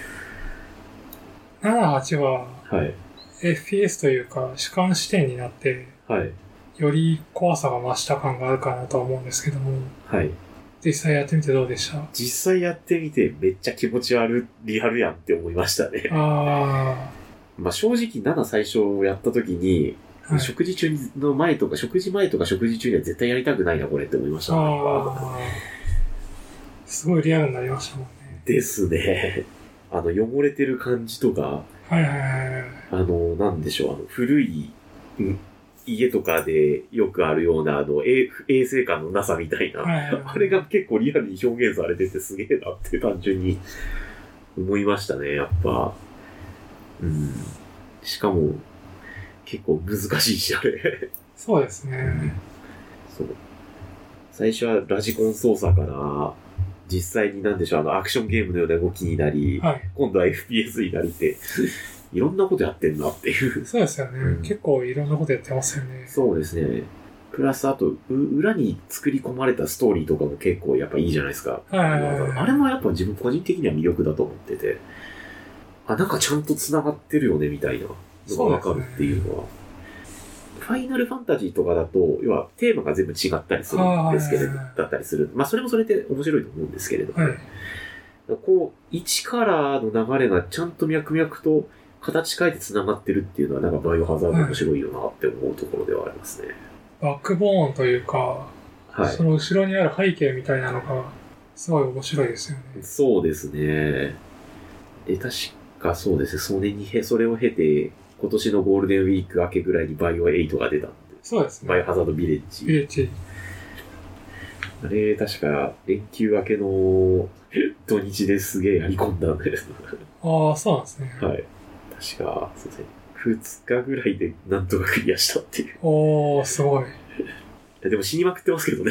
ななはちは、 はい。 エフピーエス というか主観視点になって、 はい。 より怖さが増した感があるかなとは思うんですけども、 はい。 実際やってみてどうでした？ 実際やってみてめっちゃ気持ち悪い、リアルやんって思いましたね。 あまあ正直なな最初やった時に、はい、食事中の前とか、食事前とか食事中には絶対やりたくないなこれって思いましたね。 あすごいリアルになりましたもんね。 ですね。あの汚れてる感じとか、 はいはいはい。 あの、なんでしょう、あの、古い、家とかでよくあるような、あの、衛生感のなさみたいな、はいはいはい、あれが結構リアルに表現されててすげえなって単純に思いましたね、やっぱ。うん。しかも、結構難しいし、あれ。 そうですね。 そう。最初はラジコン操作から、実際になんでしょう、あの、アクションゲームのような動きになり、はい、今度は エフピーエス になりって、いろんなことやってんなっていう。 そうですよね、うん。結構いろんなことやってますよね。 そうですね。プラス、あと、裏に作り込まれたストーリーとかも結構やっぱいいじゃないですか。はいはいはいはい、あれもやっぱ自分個人的には魅力だと思ってて、あ、なんかちゃんと繋がってるよねみたいなのがわかるっていうのは。ファイナルファンタジーとかだと、要はテーマが全部違ったりするんですけれど、だったりする。まあそれもそれで面白いと思うんですけれど、はい、こう、一カラーの流れがちゃんと脈々と形変えて繋がってるっていうのはなんかバイオハザード面白いよなって思うところではありますね。 バックボーンというか、はい、その後ろにある背景みたいなのがすごい面白いですよね。 そうですね。で、確かそうですね。それにへ、それを経て、今年のゴールデンウィーク明けぐらいにバイオエイトが出たんで。 そうですね。 バイオハザードビレッジ。 ビレッジ。 あれ、確か連休明けの土日ですげえやり込んだんです。 ああ、そうなんですね。 はい。確か、そうですね。ふつかぐらいでなんとかクリアしたっていう。 おー、すごい。いやでも死にまくってますけどね。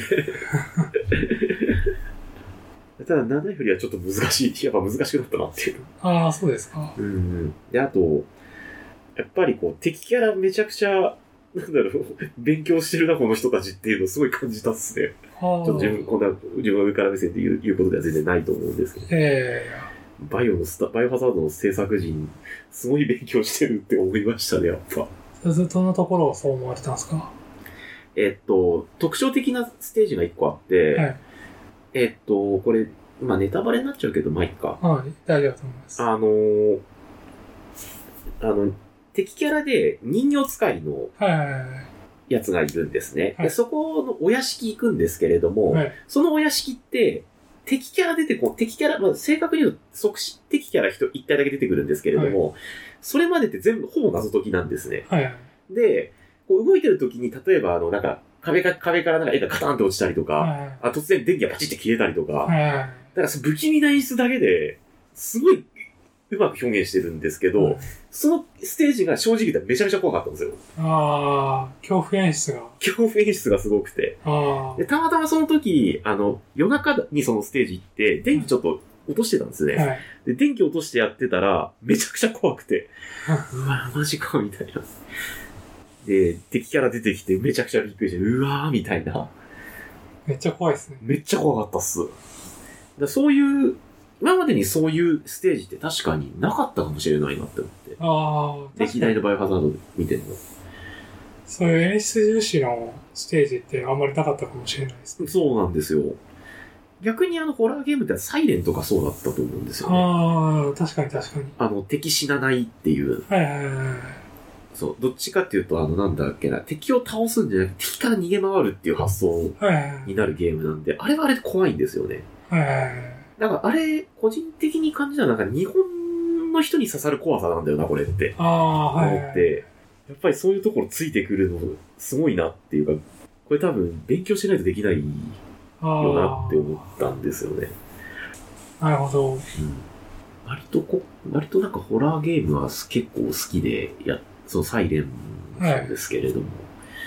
ただ、七振りはちょっと難しい。やっぱ難しくなったなっていう。 ああ、そうですか。 うん。で、あと、やっぱりこう、敵キャラめちゃくちゃ、なんだろう、勉強してるな、この人たちっていうのをすごい感じたっすね。ちょっと自分、こんな、自分が上から目線で言う、言うことでは全然ないと思うんですけど。 ええー、バイオのスタ、バイオハザードの制作陣、すごい勉強してるって思いましたね、やっぱ。 どんなところをそう思われたんですか？ えっと、特徴的なステージが一個あって、はい、えっと、これ、まあネタバレになっちゃうけど、まあいっか。 はい、大丈夫だと思います。 あの、あの、敵キャラで人形使いのやつがいるんですね。はい、でそこのお屋敷行くんですけれども、はい、そのお屋敷って敵キャラ出てこう、敵キャラ、まあ、正確に言うと即死敵キャラ一体だけ出てくるんですけれども、はい、それまでって全部ほぼ謎解きなんですね。はい、で、こう動いてる時に例えばあの、なんか壁か、壁からなんか絵がカタンって落ちたりとか、はい、あ突然電気がパチって消えたりとか、はい、だからその不気味な演出だけですごいうまく表現してるんですけど、うん、そのステージが正直言ったらめちゃめちゃ怖かったんですよ。 ああ、恐怖演出が。 恐怖演出がすごくて。あでたまたまその時、あの、夜中にそのステージ行って、電気ちょっと落としてたんですね。はい、で電気落としてやってたら、めちゃくちゃ怖くて、うわ、マジか、みたいな。で、敵キャラ出てきてめちゃくちゃびっくりして、うわー、みたいな。 めっちゃ怖いですね。 めっちゃ怖かったっす。だそういう、今までにそういうステージって確かになかったかもしれないなって思って。ああ。歴代のバイオハザード見てるの。 そういう演出重視のステージってあんまりなかったかもしれないですね。 そうなんですよ。逆にあのホラーゲームってサイレンとかそうだったと思うんですよね。 ああ、確かに確かに。 あの、敵死なないっていう。 はいはいはい。 そう、どっちかっていうと、あの、なんだっけな、敵を倒すんじゃなくて、敵から逃げ回るっていう発想になるゲームなんで、あれはあれで怖いんですよね。はいはいはい。なんかあれ、個人的に感じたのは、なんか日本の人に刺さる怖さなんだよな、これって。ああ、はい、はい。思って、やっぱりそういうところついてくるの、すごいなっていうか、これ多分勉強しないとできないよなって思ったんですよね。 なるほど。うん。 割とこ、割となんかホラーゲームは結構好きで、や、そのサイレンもそうですけれども、はい、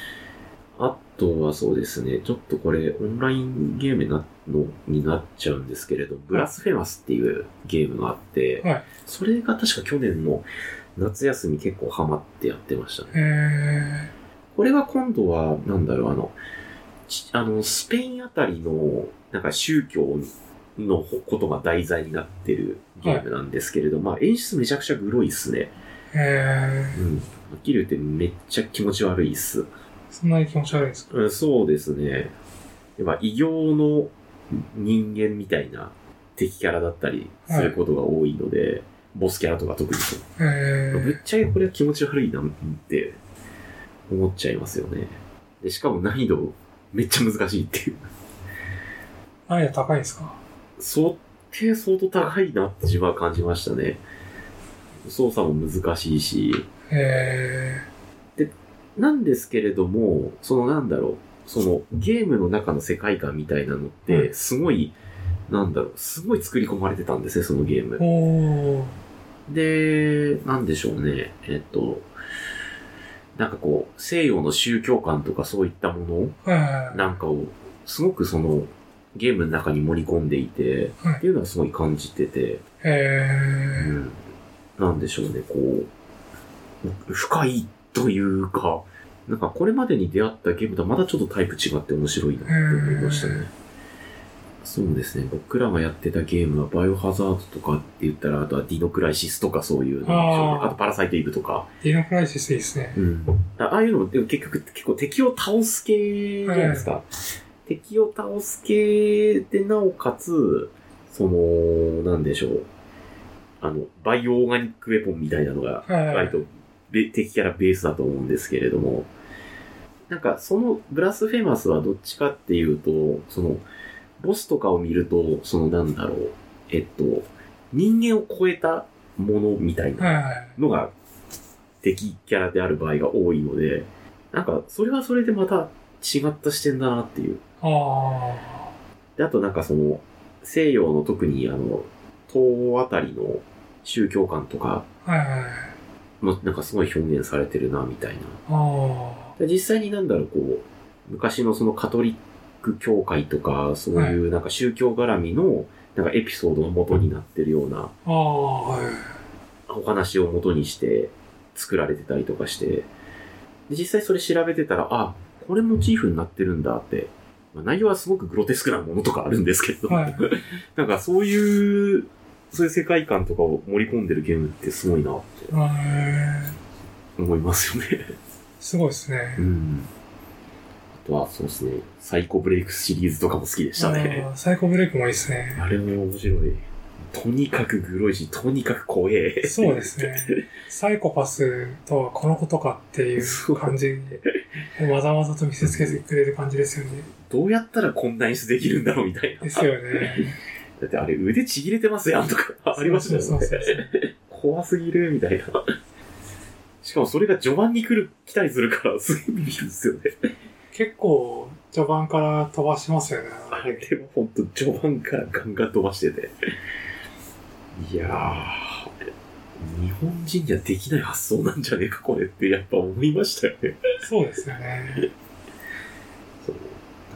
あとはそうですね、ちょっとこれオンラインゲームなのになっちゃうんですけれど、ブラスフェマスっていうゲームがあって、 はい。 それが確か去年の夏休み結構ハマってやってましたね。 へこれは今度は、なんだろう、あの、あの、スペインあたりの、なんか宗教のことが題材になってるゲームなんですけれど、はい、まあ演出めちゃくちゃグロいっすね。 へうん。はっきり言ってめっちゃ気持ち悪いっす。 そんなに気持ち悪いんですか？ うん、そうですね。やっぱ異形の人間みたいな敵キャラだったりすることが多いので、はい、ボスキャラとか特にそう。 へぶっちゃけこれは気持ち悪いなって思っちゃいますよね。で、しかも難易度めっちゃ難しいっていう。 難易度高いんですか？ 相当相当高いなって自分は感じましたね。操作も難しいし。 へで、なんですけれども、そのなんだろう、そのゲームの中の世界観みたいなのって、すごい、うん、なんだろう、すごい作り込まれてたんですね、そのゲーム。 おで、なんでしょうね、えっと、なんかこう、西洋の宗教観とかそういったものなんかを、すごくその、ゲームの中に盛り込んでいて、はい、っていうのはすごい感じてて、 へー、 うん、なんでしょうね、こう、深いというか、なんかこれまでに出会ったゲームとはまたちょっとタイプ違って面白いなって思いましたね。そうですね、僕らがやってたゲームはバイオハザードとかって言ったら、あとはディノクライシスとかそういうのでしょうね。あ, あとパラサイトイブとか。 ディノクライシスいいですね。 うん。ああいうのもでも結局結構敵を倒す系じゃないですか。敵を倒す系でなおかつ、その、なんでしょう。あの、バイオオーガニックウェポンみたいなのが、割と敵キャラベースだと思うんですけれども、なんかそのブラスフェマスはどっちかっていうと、その、ボスとかを見ると、そのなんだろう、えっと、人間を超えたものみたいなのが敵キャラである場合が多いので、なんかそれはそれでまた違った視点だなっていう。 あで、あとなんかその、西洋の特にあの、東欧あたりの宗教観とか、もなんかすごい表現されてるなみたいな。 あで実際になんだろう、こう、昔のそのカトリック教会とか、そういうなんか宗教絡みの、なんかエピソードの元になってるような、お話を元にして作られてたりとかして、で実際それ調べてたら、あ、これモチーフになってるんだって、まあ、内容はすごくグロテスクなものとかあるんですけど、はい、なんかそういう、そういう世界観とかを盛り込んでるゲームってすごいなって思いますよね。 すごいですね。 うん。あとはそうですね、サイコブレイクシリーズとかも好きでしたね。 サイコブレイクもいいですね。 あれも面白い。とにかくグロいし、とにかく怖え。 そうですね。サイコパスとはこのことかっていう感じをわざわざと見せつけてくれる感じですよね。 どうやったらこんな演出できるんだろうみたいな。 ですよね。 だってあれ腕ちぎれてますやんとかありましたよね。そうそうそうそう怖すぎるみたいな。しかもそれが序盤に来る、来たりするからすげえビビるんですよね。 結構序盤から飛ばしますよね。 あれでもほんと序盤からガンガン飛ばしてて。いやー、日本人にはできない発想なんじゃねえかこれってやっぱ思いましたよね。 そうですよね。 そう、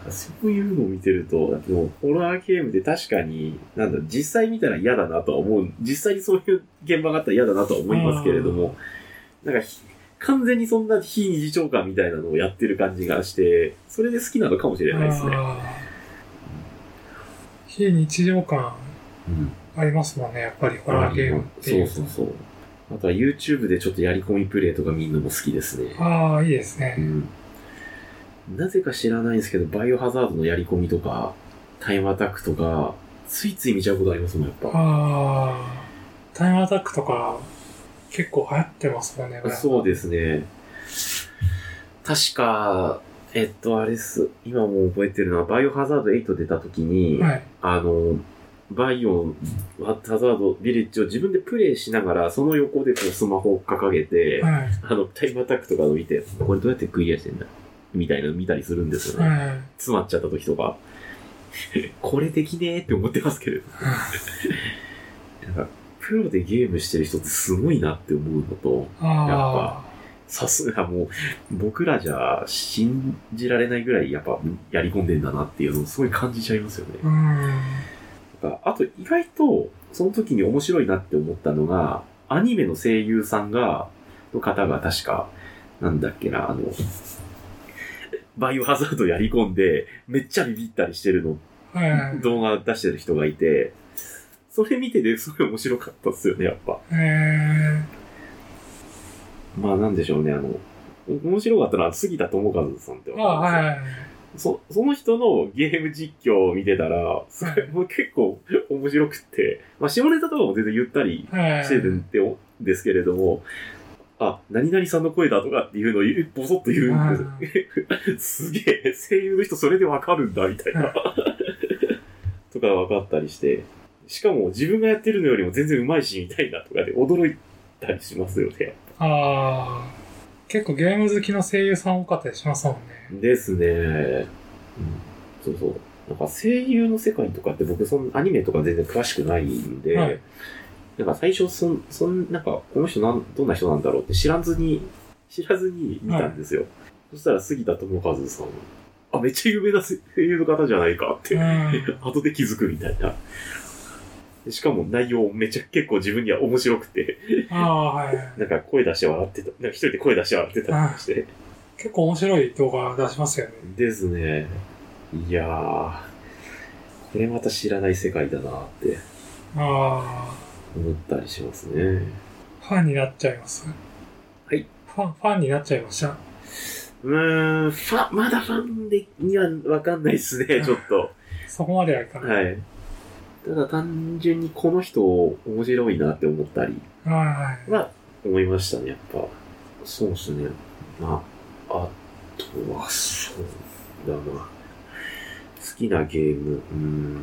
そういうのを見てると、もうホラーゲームで確かに、なんだ、実際見たら嫌だなとは思う、実際にそういう現場があったら嫌だなとは思いますけれども、なんか完全にそんな非日常感みたいなのをやってる感じがして、それで好きなのかもしれないですね。 非日常感ありますもんね、やっぱりホラーゲームっていう。 そうそうそう。あとは YouTube でちょっとやり込みプレイとか見るのも好きですね。 ああ、いいですね。 うん。なぜか知らないんですけど、バイオハザードのやり込みとか、タイムアタックとか、ついつい見ちゃうことありますもん、やっぱ。 ああ、タイムアタックとか、結構流行ってますもんね。 そうですね。確か、えっと、あれです。今も覚えてるのは、バイオハザードエイト出た時に、はい、あの、バイオハザードビレッジを自分でプレイしながら、その横でこうスマホを掲げて、はい、あの、タイムアタックとかを見て、これどうやってクリアしてんだみたいなの見たりするんですよね。はい、詰まっちゃった時とか。これできねーって思ってますけれど。なんかプロでゲームしてる人ってすごいなって思うのと、やっぱ、 さすがもう、僕らじゃ信じられないぐらいやっぱやり込んでんだなっていうのをすごい感じちゃいますよね。 うん。 あと意外と、その時に面白いなって思ったのが、アニメの声優さんが、の方が確か、なんだっけな、あの、バイオハザードやり込んで、めっちゃビビったりしてるの、 はいはい、 動画出してる人がいて、それ見ててすごい面白かったっすよね、やっぱ。 へー。まあなんでしょうね、あの、面白かったのは杉田智和さんってわかります？ あ、はいはい。 そ、その人のゲーム実況を見てたら、それも結構面白くって、まあ下ネタとかも全然ゆったりしてるんで、はい、ですけれども、あ、何々さんの声だとかっていうのをボソッと言うんです。すげえ、声優の人それでわかるんだ、みたいな。とかわかったりして、しかも自分がやってるのよりも全然上手いし、みたいなとかで驚いたりしますよね。 ああ、結構ゲーム好きの声優さん多かったりしますもんね。 ですね。うん、そうそう。なんか声優の世界とかって僕そのアニメとか全然詳しくないんで、はい、なんか最初そん、そん、なんかこの人なん、どんな人なんだろうって知らずに、知らずに見たんですよ。はい、そしたら杉田智和さん、あ、めっちゃ有名な声優の方じゃないかって、後で気づくみたいな。しかも内容めっちゃ結構自分には面白くて、 あ、はい、 なんか声出して笑ってた、なんか一人で声出して笑ってたりして。 結構面白い動画出しますよね。 ですね。いやー、これまた知らない世界だなって思ったりしますね。 ファンになっちゃいます。 はい。 ファン、ファンになっちゃいました。 うーん、ファン、まだファンでにはわかんないっすね、ちょっと。 そこまではいかない。 はい。ただ単純にこの人面白いなって思ったりは思いましたね、やっぱ。そうですね。まあ、あとはそうだな。好きなゲーム、うーん。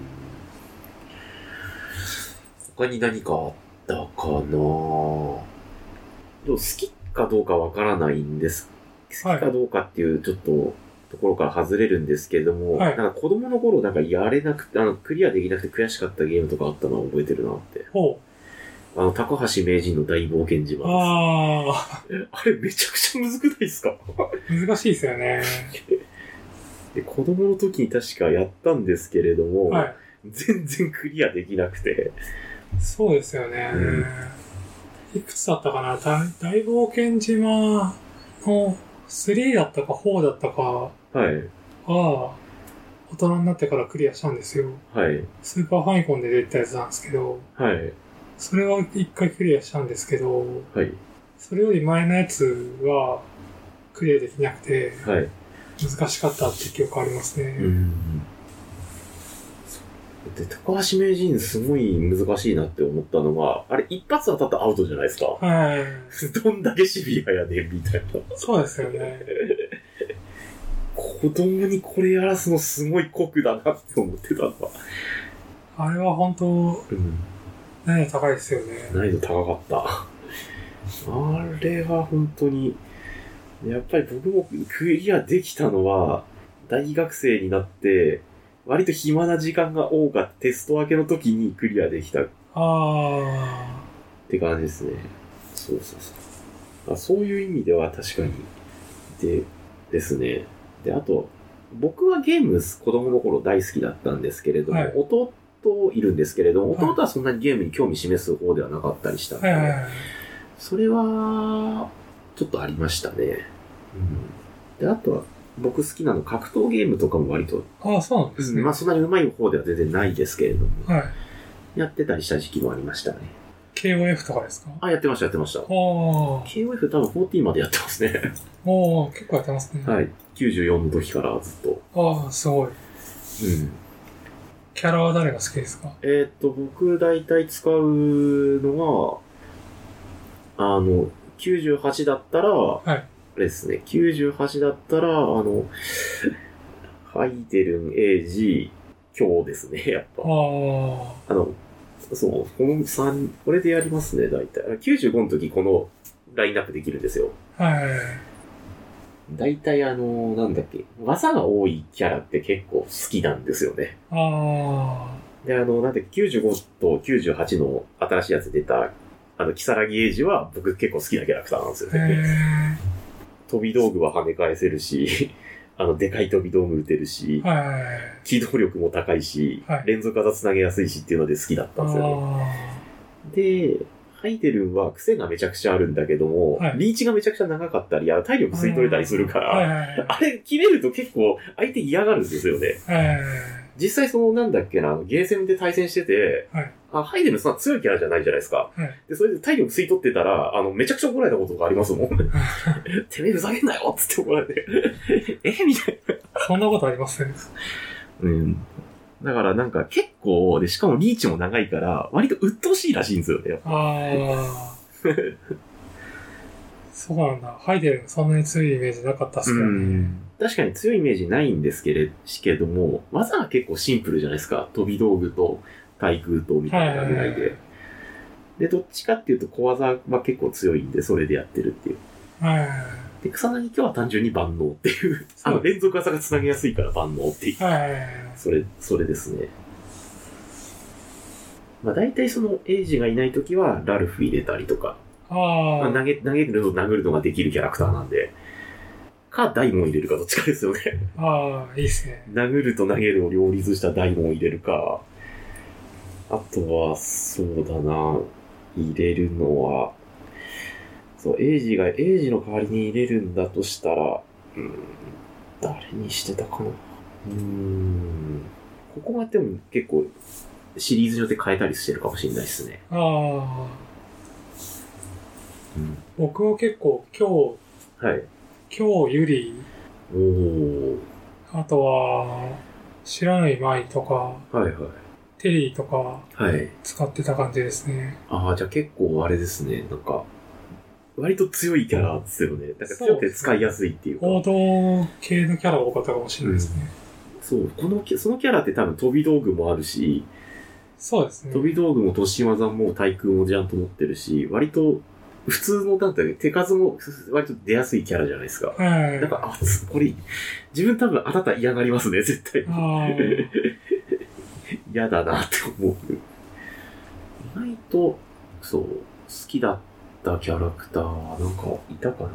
他に何かあったかな。でも好きかどうかわからないんです。好きかどうかっていうちょっと、ところから外れるんですけれども、はい、なんか子供の頃なんかやれなくて、あの、クリアできなくて悔しかったゲームとかあったのは覚えてるなって。 ほう。あの、高橋名人の大冒険島です。 ああ。あれめちゃくちゃむずくないですか？ 難しいですよね。 で。子供の時に確かやったんですけれども、はい、全然クリアできなくて。 そうですよね。うん、いくつだったかな？大冒険島のスリーだったかフォーだったか、 はい。 ああ、大人になってからクリアしたんですよ。 はい。 スーパーファミコンで出たやつなんですけど、 はい。 それは一回クリアしたんですけど、 はい。 それより前のやつはクリアできなくて、 はい。 難しかったって記憶ありますね。 うん。で、高橋名人すごい難しいなって思ったのが、あれ一発当たったらアウトじゃないですか。 はい。 どんだけシビアやねんみたいな。 そうですよね。 子供にこれやらすのすごい酷だなって思ってたのは。 あれは本当、うん、難易度高いですよね。 難易度高かった。あれは本当に、やっぱり僕もクリアできたのは、大学生になって、割と暇な時間が多かったテスト明けの時にクリアできた。 あって感じですね。そうそうそう。あ、そういう意味では確かに。で、ですね。で、あと、僕はゲーム子供の頃大好きだったんですけれども、はい、弟いるんですけれども、弟はそんなにゲームに興味示す方ではなかったりしたので、はい、それは、ちょっとありましたね。うん、で、あとは、僕好きなの格闘ゲームとかも割と。 ああ、そうなんですね。 まあそんなに上手い方では全然ないですけれども。 はい。 やってたりした時期もありましたね。 ケーオーエフ とかですか？ あ、やってました、やってました。ああ。ケーオーエフ 多分フォーティーまでやってますね。 ああ、結構やってますね。 はい。きゅうじゅうよんの時からずっと。 ああ、すごい。うん。キャラは誰が好きですか？ えー、っと、僕大体使うのは、あの、きゅうじゅうはちだったら、はい。あれですね、きゅうじゅうはちだったら、あの、ハイデルン、エイジ、今日ですね、やっぱ。ああの、そう、このさん、これでやりますね、大体。きゅうじゅうごの時このラインナップできるんですよ。はい。大体あの、なんだっけ、技が多いキャラって結構好きなんですよね。ああ。で、あの、なんできゅうじゅうごときゅうじゅうはちの新しいやつ出た、 あの、キサラギエイジは僕結構好きなキャラクターなんですよね。 へ飛び道具は跳ね返せるし、あの、でかい飛び道具打てるし、 ー。はい。 機動力も高いし、 はい連続技つなげやすいしっていうので好きだったんですよね。 あで、ハイデルンは癖がめちゃくちゃあるんだけども、 はいリーチがめちゃくちゃ長かったり、あの体力吸い取れたりするから、 はいはいはい。 あれ切れると結構相手嫌がるんですよね。 はい実際そのなんだっけな、ゲーセンで対戦してて、 はいあハイデルンそんな強いキャラじゃないじゃないですか。 はい。 で、それで体力吸い取ってたら、あの、めちゃくちゃ怒られたことがありますもん。てめえふざけんなよっつって怒られて。えみたいな。 そんなことありますね。 うん。だからなんか結構、で、しかもリーチも長いから、割と鬱陶しいらしいんですよね。 ああ。そうなんだ。ハイデルそんなに強いイメージなかったっすけどね。 うん確かに強いイメージないんですけれけども、技は結構シンプルじゃないですか。飛び道具と対空とみたいなぐらいで。で、どっちかっていうと小技は結構強いんで、それでやってるっていう。 はい。 で、草薙今日は単純に万能っていう。あの、連続技が繋げやすいから万能っていう。 はい。 それ、それですね。まあ大体そのエイジがいないときはラルフ入れたりとか、 あまあ、 あ。 投げ、投げると殴るのができるキャラクターなんで、か大門入れるかどっちかですよね。 ああ、いいっすね。 殴ると投げるを両立した大門を入れるか、あとは、そうだな、入れるのは、そう、エイジが、エイジの代わりに入れるんだとしたら、うん、誰にしてたかな。うーん、ここはでも結構、シリーズによって変えたりしてるかもしれないですね。 ああ。 うん、 僕は結構今日、 はい。 今日ゆり、 おー。 あとは、知らない舞とか、 はいはい。 テリーとかはい。 使ってた感じですね。 ああ、じゃあ結構あれですね、なんか、割と強いキャラですよね。なんか強くて使いやすいっていうか。 王道系のキャラが多かったかもしれないですね。 そう、この、そのキャラって多分飛び道具もあるし、 そうですね。 飛び道具も突進技も対空もちゃんと持ってるし、割と普通の、なんていうか手数も割と出やすいキャラじゃないですか。 はい。 なんか、あ、これ、自分多分あなた嫌がりますね、絶対。 あ嫌だなって思う。意外と、そう、好きだったキャラクター、なんかいたかな。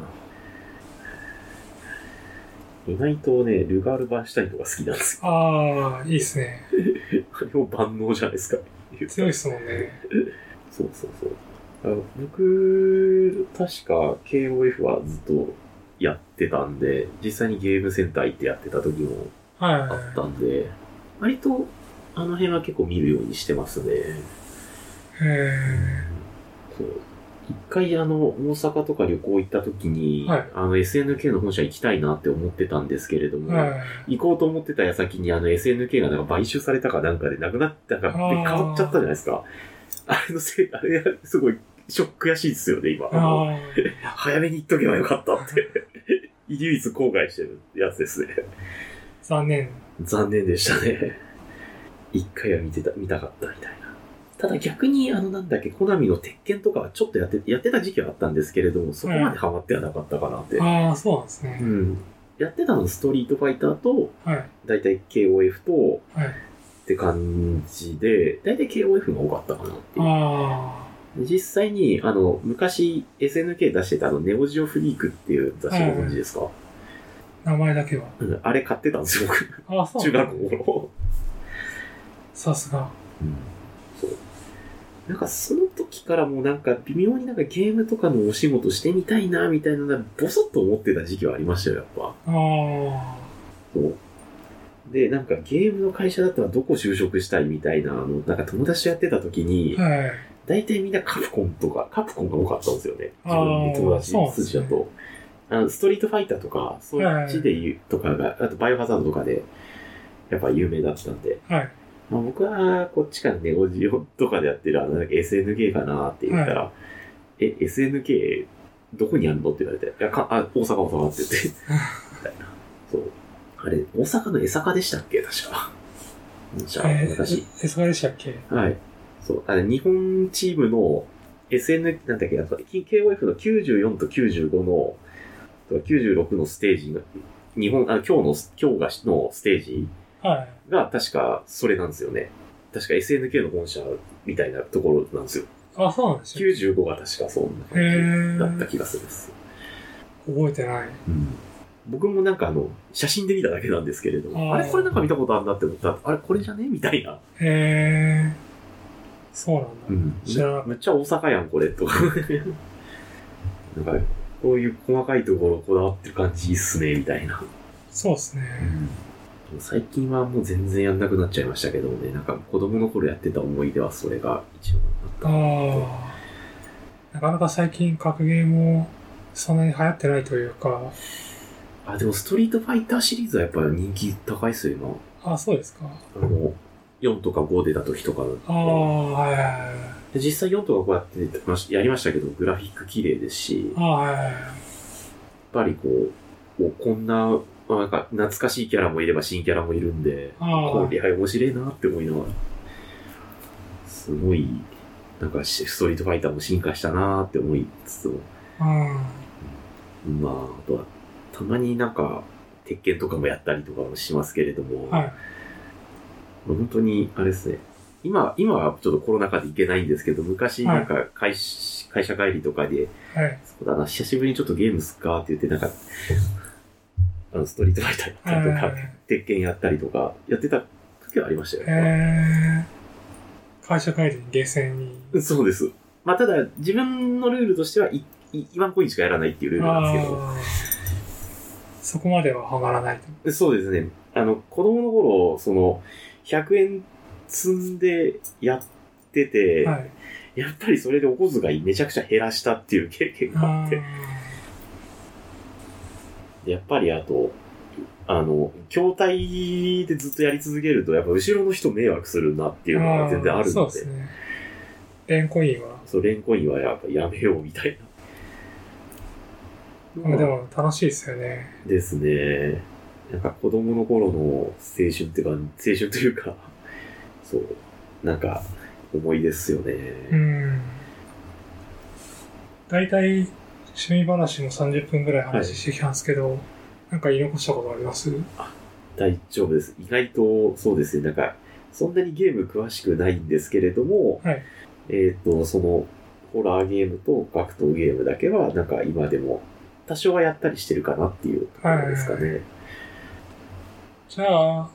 意外とね、ルガール・バンシュタインとか好きなんですよ。 あ、ああ、いいですね。 あれも万能じゃないですか。 強いっすもんね。 そうそうそう。あ僕、確か ケーオーエフ はずっとやってたんで、実際にゲームセンター行ってやってた時もはい。 あったんで、割とあの辺は結構見るようにしてますね。 へえ。 そう。一回あの、大阪とか旅行行った時に、 はいあの エスエヌケー の本社行きたいなって思ってたんですけれども、 はい。 行こうと思ってた矢先にあの エスエヌケー がなんか買収されたかなんかでなくなったかで変わっちゃったじゃないですか。あれのせい、あれすごいショック悔しいですよね、今。 ああ。 早めに言っとけばよかったって。唯一後悔してるやつですね。 残念。 残念でしたね。一回は見てた、見たかったみたいな。ただ逆に、あのなんだっけ、コナミの鉄拳とかはちょっとやって、やってた時期はあったんですけれども、そこまでハマってはなかったかなって。 ああ、そうなんですねう。ん。やってたのはストリートファイターと、 はい。 だいたい ケーオーエフ と、 はい。 って感じで、だいたい ケーオーエフ が多かったかなっていう。 あ実際に、あの、昔 エスエヌケー 出してたあの、ネオジオフリークっていう雑誌ご存知ですか、 あ、名前だけは。 うん、あれ買ってたんですよ、僕。 ああ、そう中学なんだ。 校の。 さすが。 うん。そう。なんかその時からもうなんか微妙になんかゲームとかのお仕事してみたいな、みたいなのボソッと思ってた時期はありましたよ、やっぱ。 ああ。 そう。で、なんかゲームの会社だったらどこ就職したいみたいな、あの、なんか友達とやってた時に、 はい。 大体みんなカプコンとか、カプコンが多かったんですよね。自あー分の友達そうなんですね筋だと。あの、ストリートファイターとか、そっちで言う、とかが、あとバイオハザードとかで、やっぱ有名だったんで。 はい。 まあ、僕はこっちからネオジオとかでやってるあの、なんか エスエヌケー かなって言ったら、え、エスエヌケー どこにあるのって言われて、いや、か、あ、大阪大阪って言って、みたいな。そう。あれ、大阪の江坂でしたっけ確か。じゃあ、 え私。 え、それでしたっけ？ はい。そう。あの、日本チームの エスエヌ、なんだっけ、ケーオーエフ のきゅうじゅうよんときゅうじゅうごの、とかきゅうじゅうろくのステージが、日本、あの、今日の、今日がのステージはい。 が確かそれなんですよね。確か エスエヌケー の本社みたいなところなんですよ。 あ、そうなんですよ。 きゅうじゅうごが確かそんな感じだった気がするんです。 覚えてない。 うん。僕もなんかあの、写真で見ただけなんですけれども、あれこれなんか見たことあるなって思ったら、あれこれじゃねみたいな。 へー。そうなんだ。 うん。 知らなかった。 めっちゃ大阪やん、これ、とか。なんか、こういう細かいところこだわってる感じいいっすね、みたいな。 そうっすね。 うん、最近はもう全然やんなくなっちゃいましたけどね、なんか子供の頃やってた思い出はそれが一番だった。 ああ。なかなか最近格ゲーもそんなに流行ってないというか。 あ、でもストリートファイターシリーズはやっぱり人気高いっすよ、今。 あ、そうですか。 あの、よんとかご出た時とか。 ああ、はいはいはい。 実際よんとかごやってましやりましたけど、グラフィック綺麗ですし、 ああ、はいはいはい。 やっぱりこう、おこんな、なんか懐かしいキャラもいれば新キャラもいるんで、こりゃ面白いなって思いながら、すごい、なんかストリートファイターも進化したなって思いつつも、うん、まあ、あとは、たまになんか、鉄拳とかもやったりとかもしますけれども、 はい、 本当に、あれですね、今、今はちょっとコロナ禍で行けないんですけど、昔なんか会、はい、会社帰りとかで、 はい、 そうだな、久しぶりにちょっとゲームすっかって言って、なんか、あの、ストリートファイターやったりとか、はい、鉄拳やったりとか、やってた時はありましたよね。 へー。会社帰りにゲーセンに。 そうです。まあ、ただ、自分のルールとしては、い、い、ワンコインしかやらないっていうルールなんですけど。 そこまではハマらないと。そうですね。あの、子供の頃、その、ひゃくえん積んでやってて、はい、やっぱりそれでお小遣いめちゃくちゃ減らしたっていう経験があって。やっぱりあと、あの、筐体でずっとやり続けると、やっぱ後ろの人迷惑するなっていうのが全然あるので。そうですね。 レンコインはそう、レンコインはやっぱやめようみたいな。まあ、でも楽しいですよね。 ですね。なんか子供の頃の青春っていうか、青春というか、そう、なんか思い出ですよね。 うん。大体、趣味話もさんじゅっぷんぐらい話してきたんですけど、はい、なんか言い残したことあります？ あ、大丈夫です。意外とそうですね。なんか、そんなにゲーム詳しくないんですけれども、はい、えっと、その、ホラーゲームと格闘ゲームだけは、なんか今でも多少はやったりしてるかなっていうところですかね。はいはいはい、 じゃあ、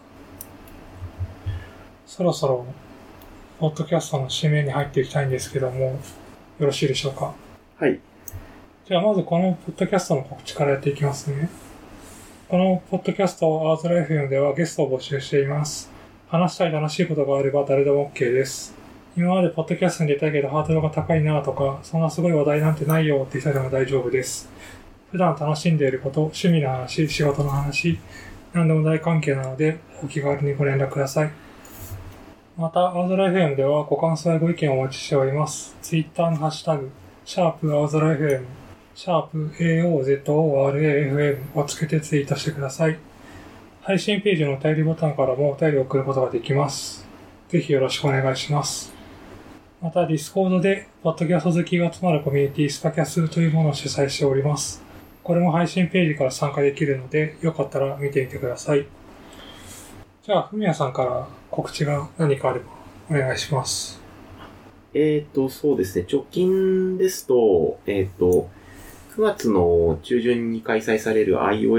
そろそろ、ポッドキャストの締めに入っていきたいんですけども、よろしいでしょうか？ はい。 じゃあまずこのポッドキャストの告知からやっていきますね。このポッドキャスト青空 エフエム ではゲストを募集しています。話したい楽しいことがあれば誰でも OK です。今までポッドキャストに出たいけどハードルが高いなとか、そんなすごい話題なんてないよって人でも大丈夫です。普段楽しんでいること、趣味の話、仕事の話、何でも大関係なのでお気軽にご連絡ください。また、青空 エフエム ではご感想やご意見をお待ちしております。Twitter のハッシュタグ、シャープ青空 エフエム、シャープ エーオーゼットオーアールエーエフエム をつけてツイートしてください。配信ページのお便りボタンからもお便りを送ることができます。ぜひよろしくお願いします。また、Discord で、ポッドキャスト好きが集まるコミュニティスパキャスというものを主催しております。これも配信ページから参加できるので、よかったら見てみてください。じゃあ、ふみやさんから告知が何かあればお願いします。 えっと、そうですね。直近ですと、えっと、くがつの中旬に開催される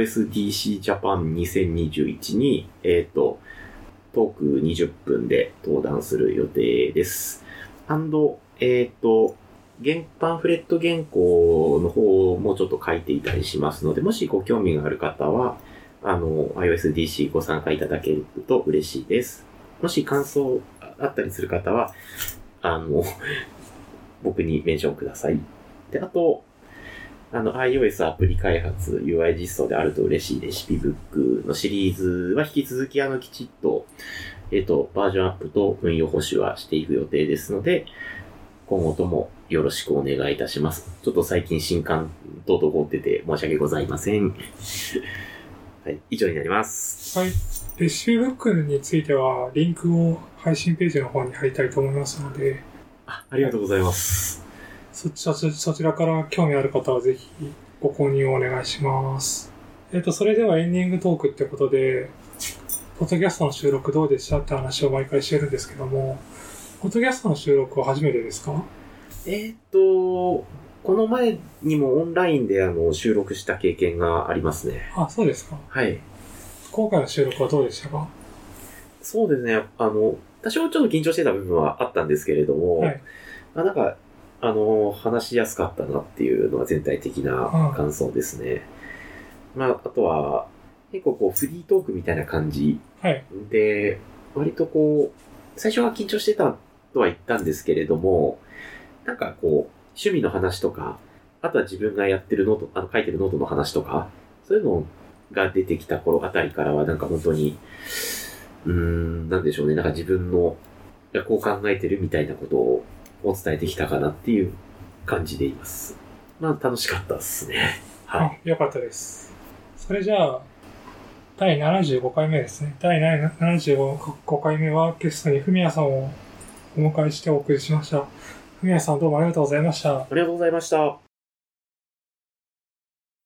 iOSDC Japan にせんにじゅういちに、えっと、トークにじゅっぷんで登壇する予定です。アンド、えっと、原パンフレット原稿の方もちょっと書いていたりしますので、もしご興味がある方は、あの、iOSDC ご参加いただけると嬉しいです。もし感想あったりする方は、あの、僕にメンションください。で、あと、あの、iOS アプリ開発 ユーアイ 実装であると嬉しいレシピブックのシリーズは引き続きあの、きちっと、えっと、バージョンアップと運用保守はしていく予定ですので、今後ともよろしくお願いいたします。ちょっと最近新刊と滞ってて申し訳ございません。はい、以上になります。 はい。レシピブックについては、リンクを配信ページの方に貼りたいと思いますので。 あ、ありがとうございます。 そちら、そちらから興味ある方はぜひご購入をお願いします。えっと、それではエンディングトークってことで、ポッドキャストの収録どうでしたって話を毎回してるんですけども、ポッドキャストの収録は初めてですか？ えーっと、この前にもオンラインであの収録した経験がありますね。 あ、そうですか。 はい。 今回の収録はどうでしたか？ そうですね。あの、多少ちょっと緊張してた部分はあったんですけれども、 はい。 まあ、なんか、あの、話しやすかったなっていうのは全体的な感想ですね。うん、まあ、あとは、結構こう、フリートークみたいな感じで、はい、割とこう、最初は緊張してたとは言ったんですけれども、なんかこう、趣味の話とか、あとは自分がやってるノート、あの、書いてるノートの話とか、そういうのが出てきた頃あたりからは、なんか本当に、うーん、なんでしょうね、なんか自分の、こう考えてるみたいなことをお伝えできたかなっていう感じでいます。まあ、楽しかったですね。 はい。よかったです。それじゃあ、だいななじゅうごかいめですね。だいななじゅうごかいめはゲストにふみやさんをお迎えしてお送りしました。ふみやさんどうもありがとうございました。 ありがとうございました。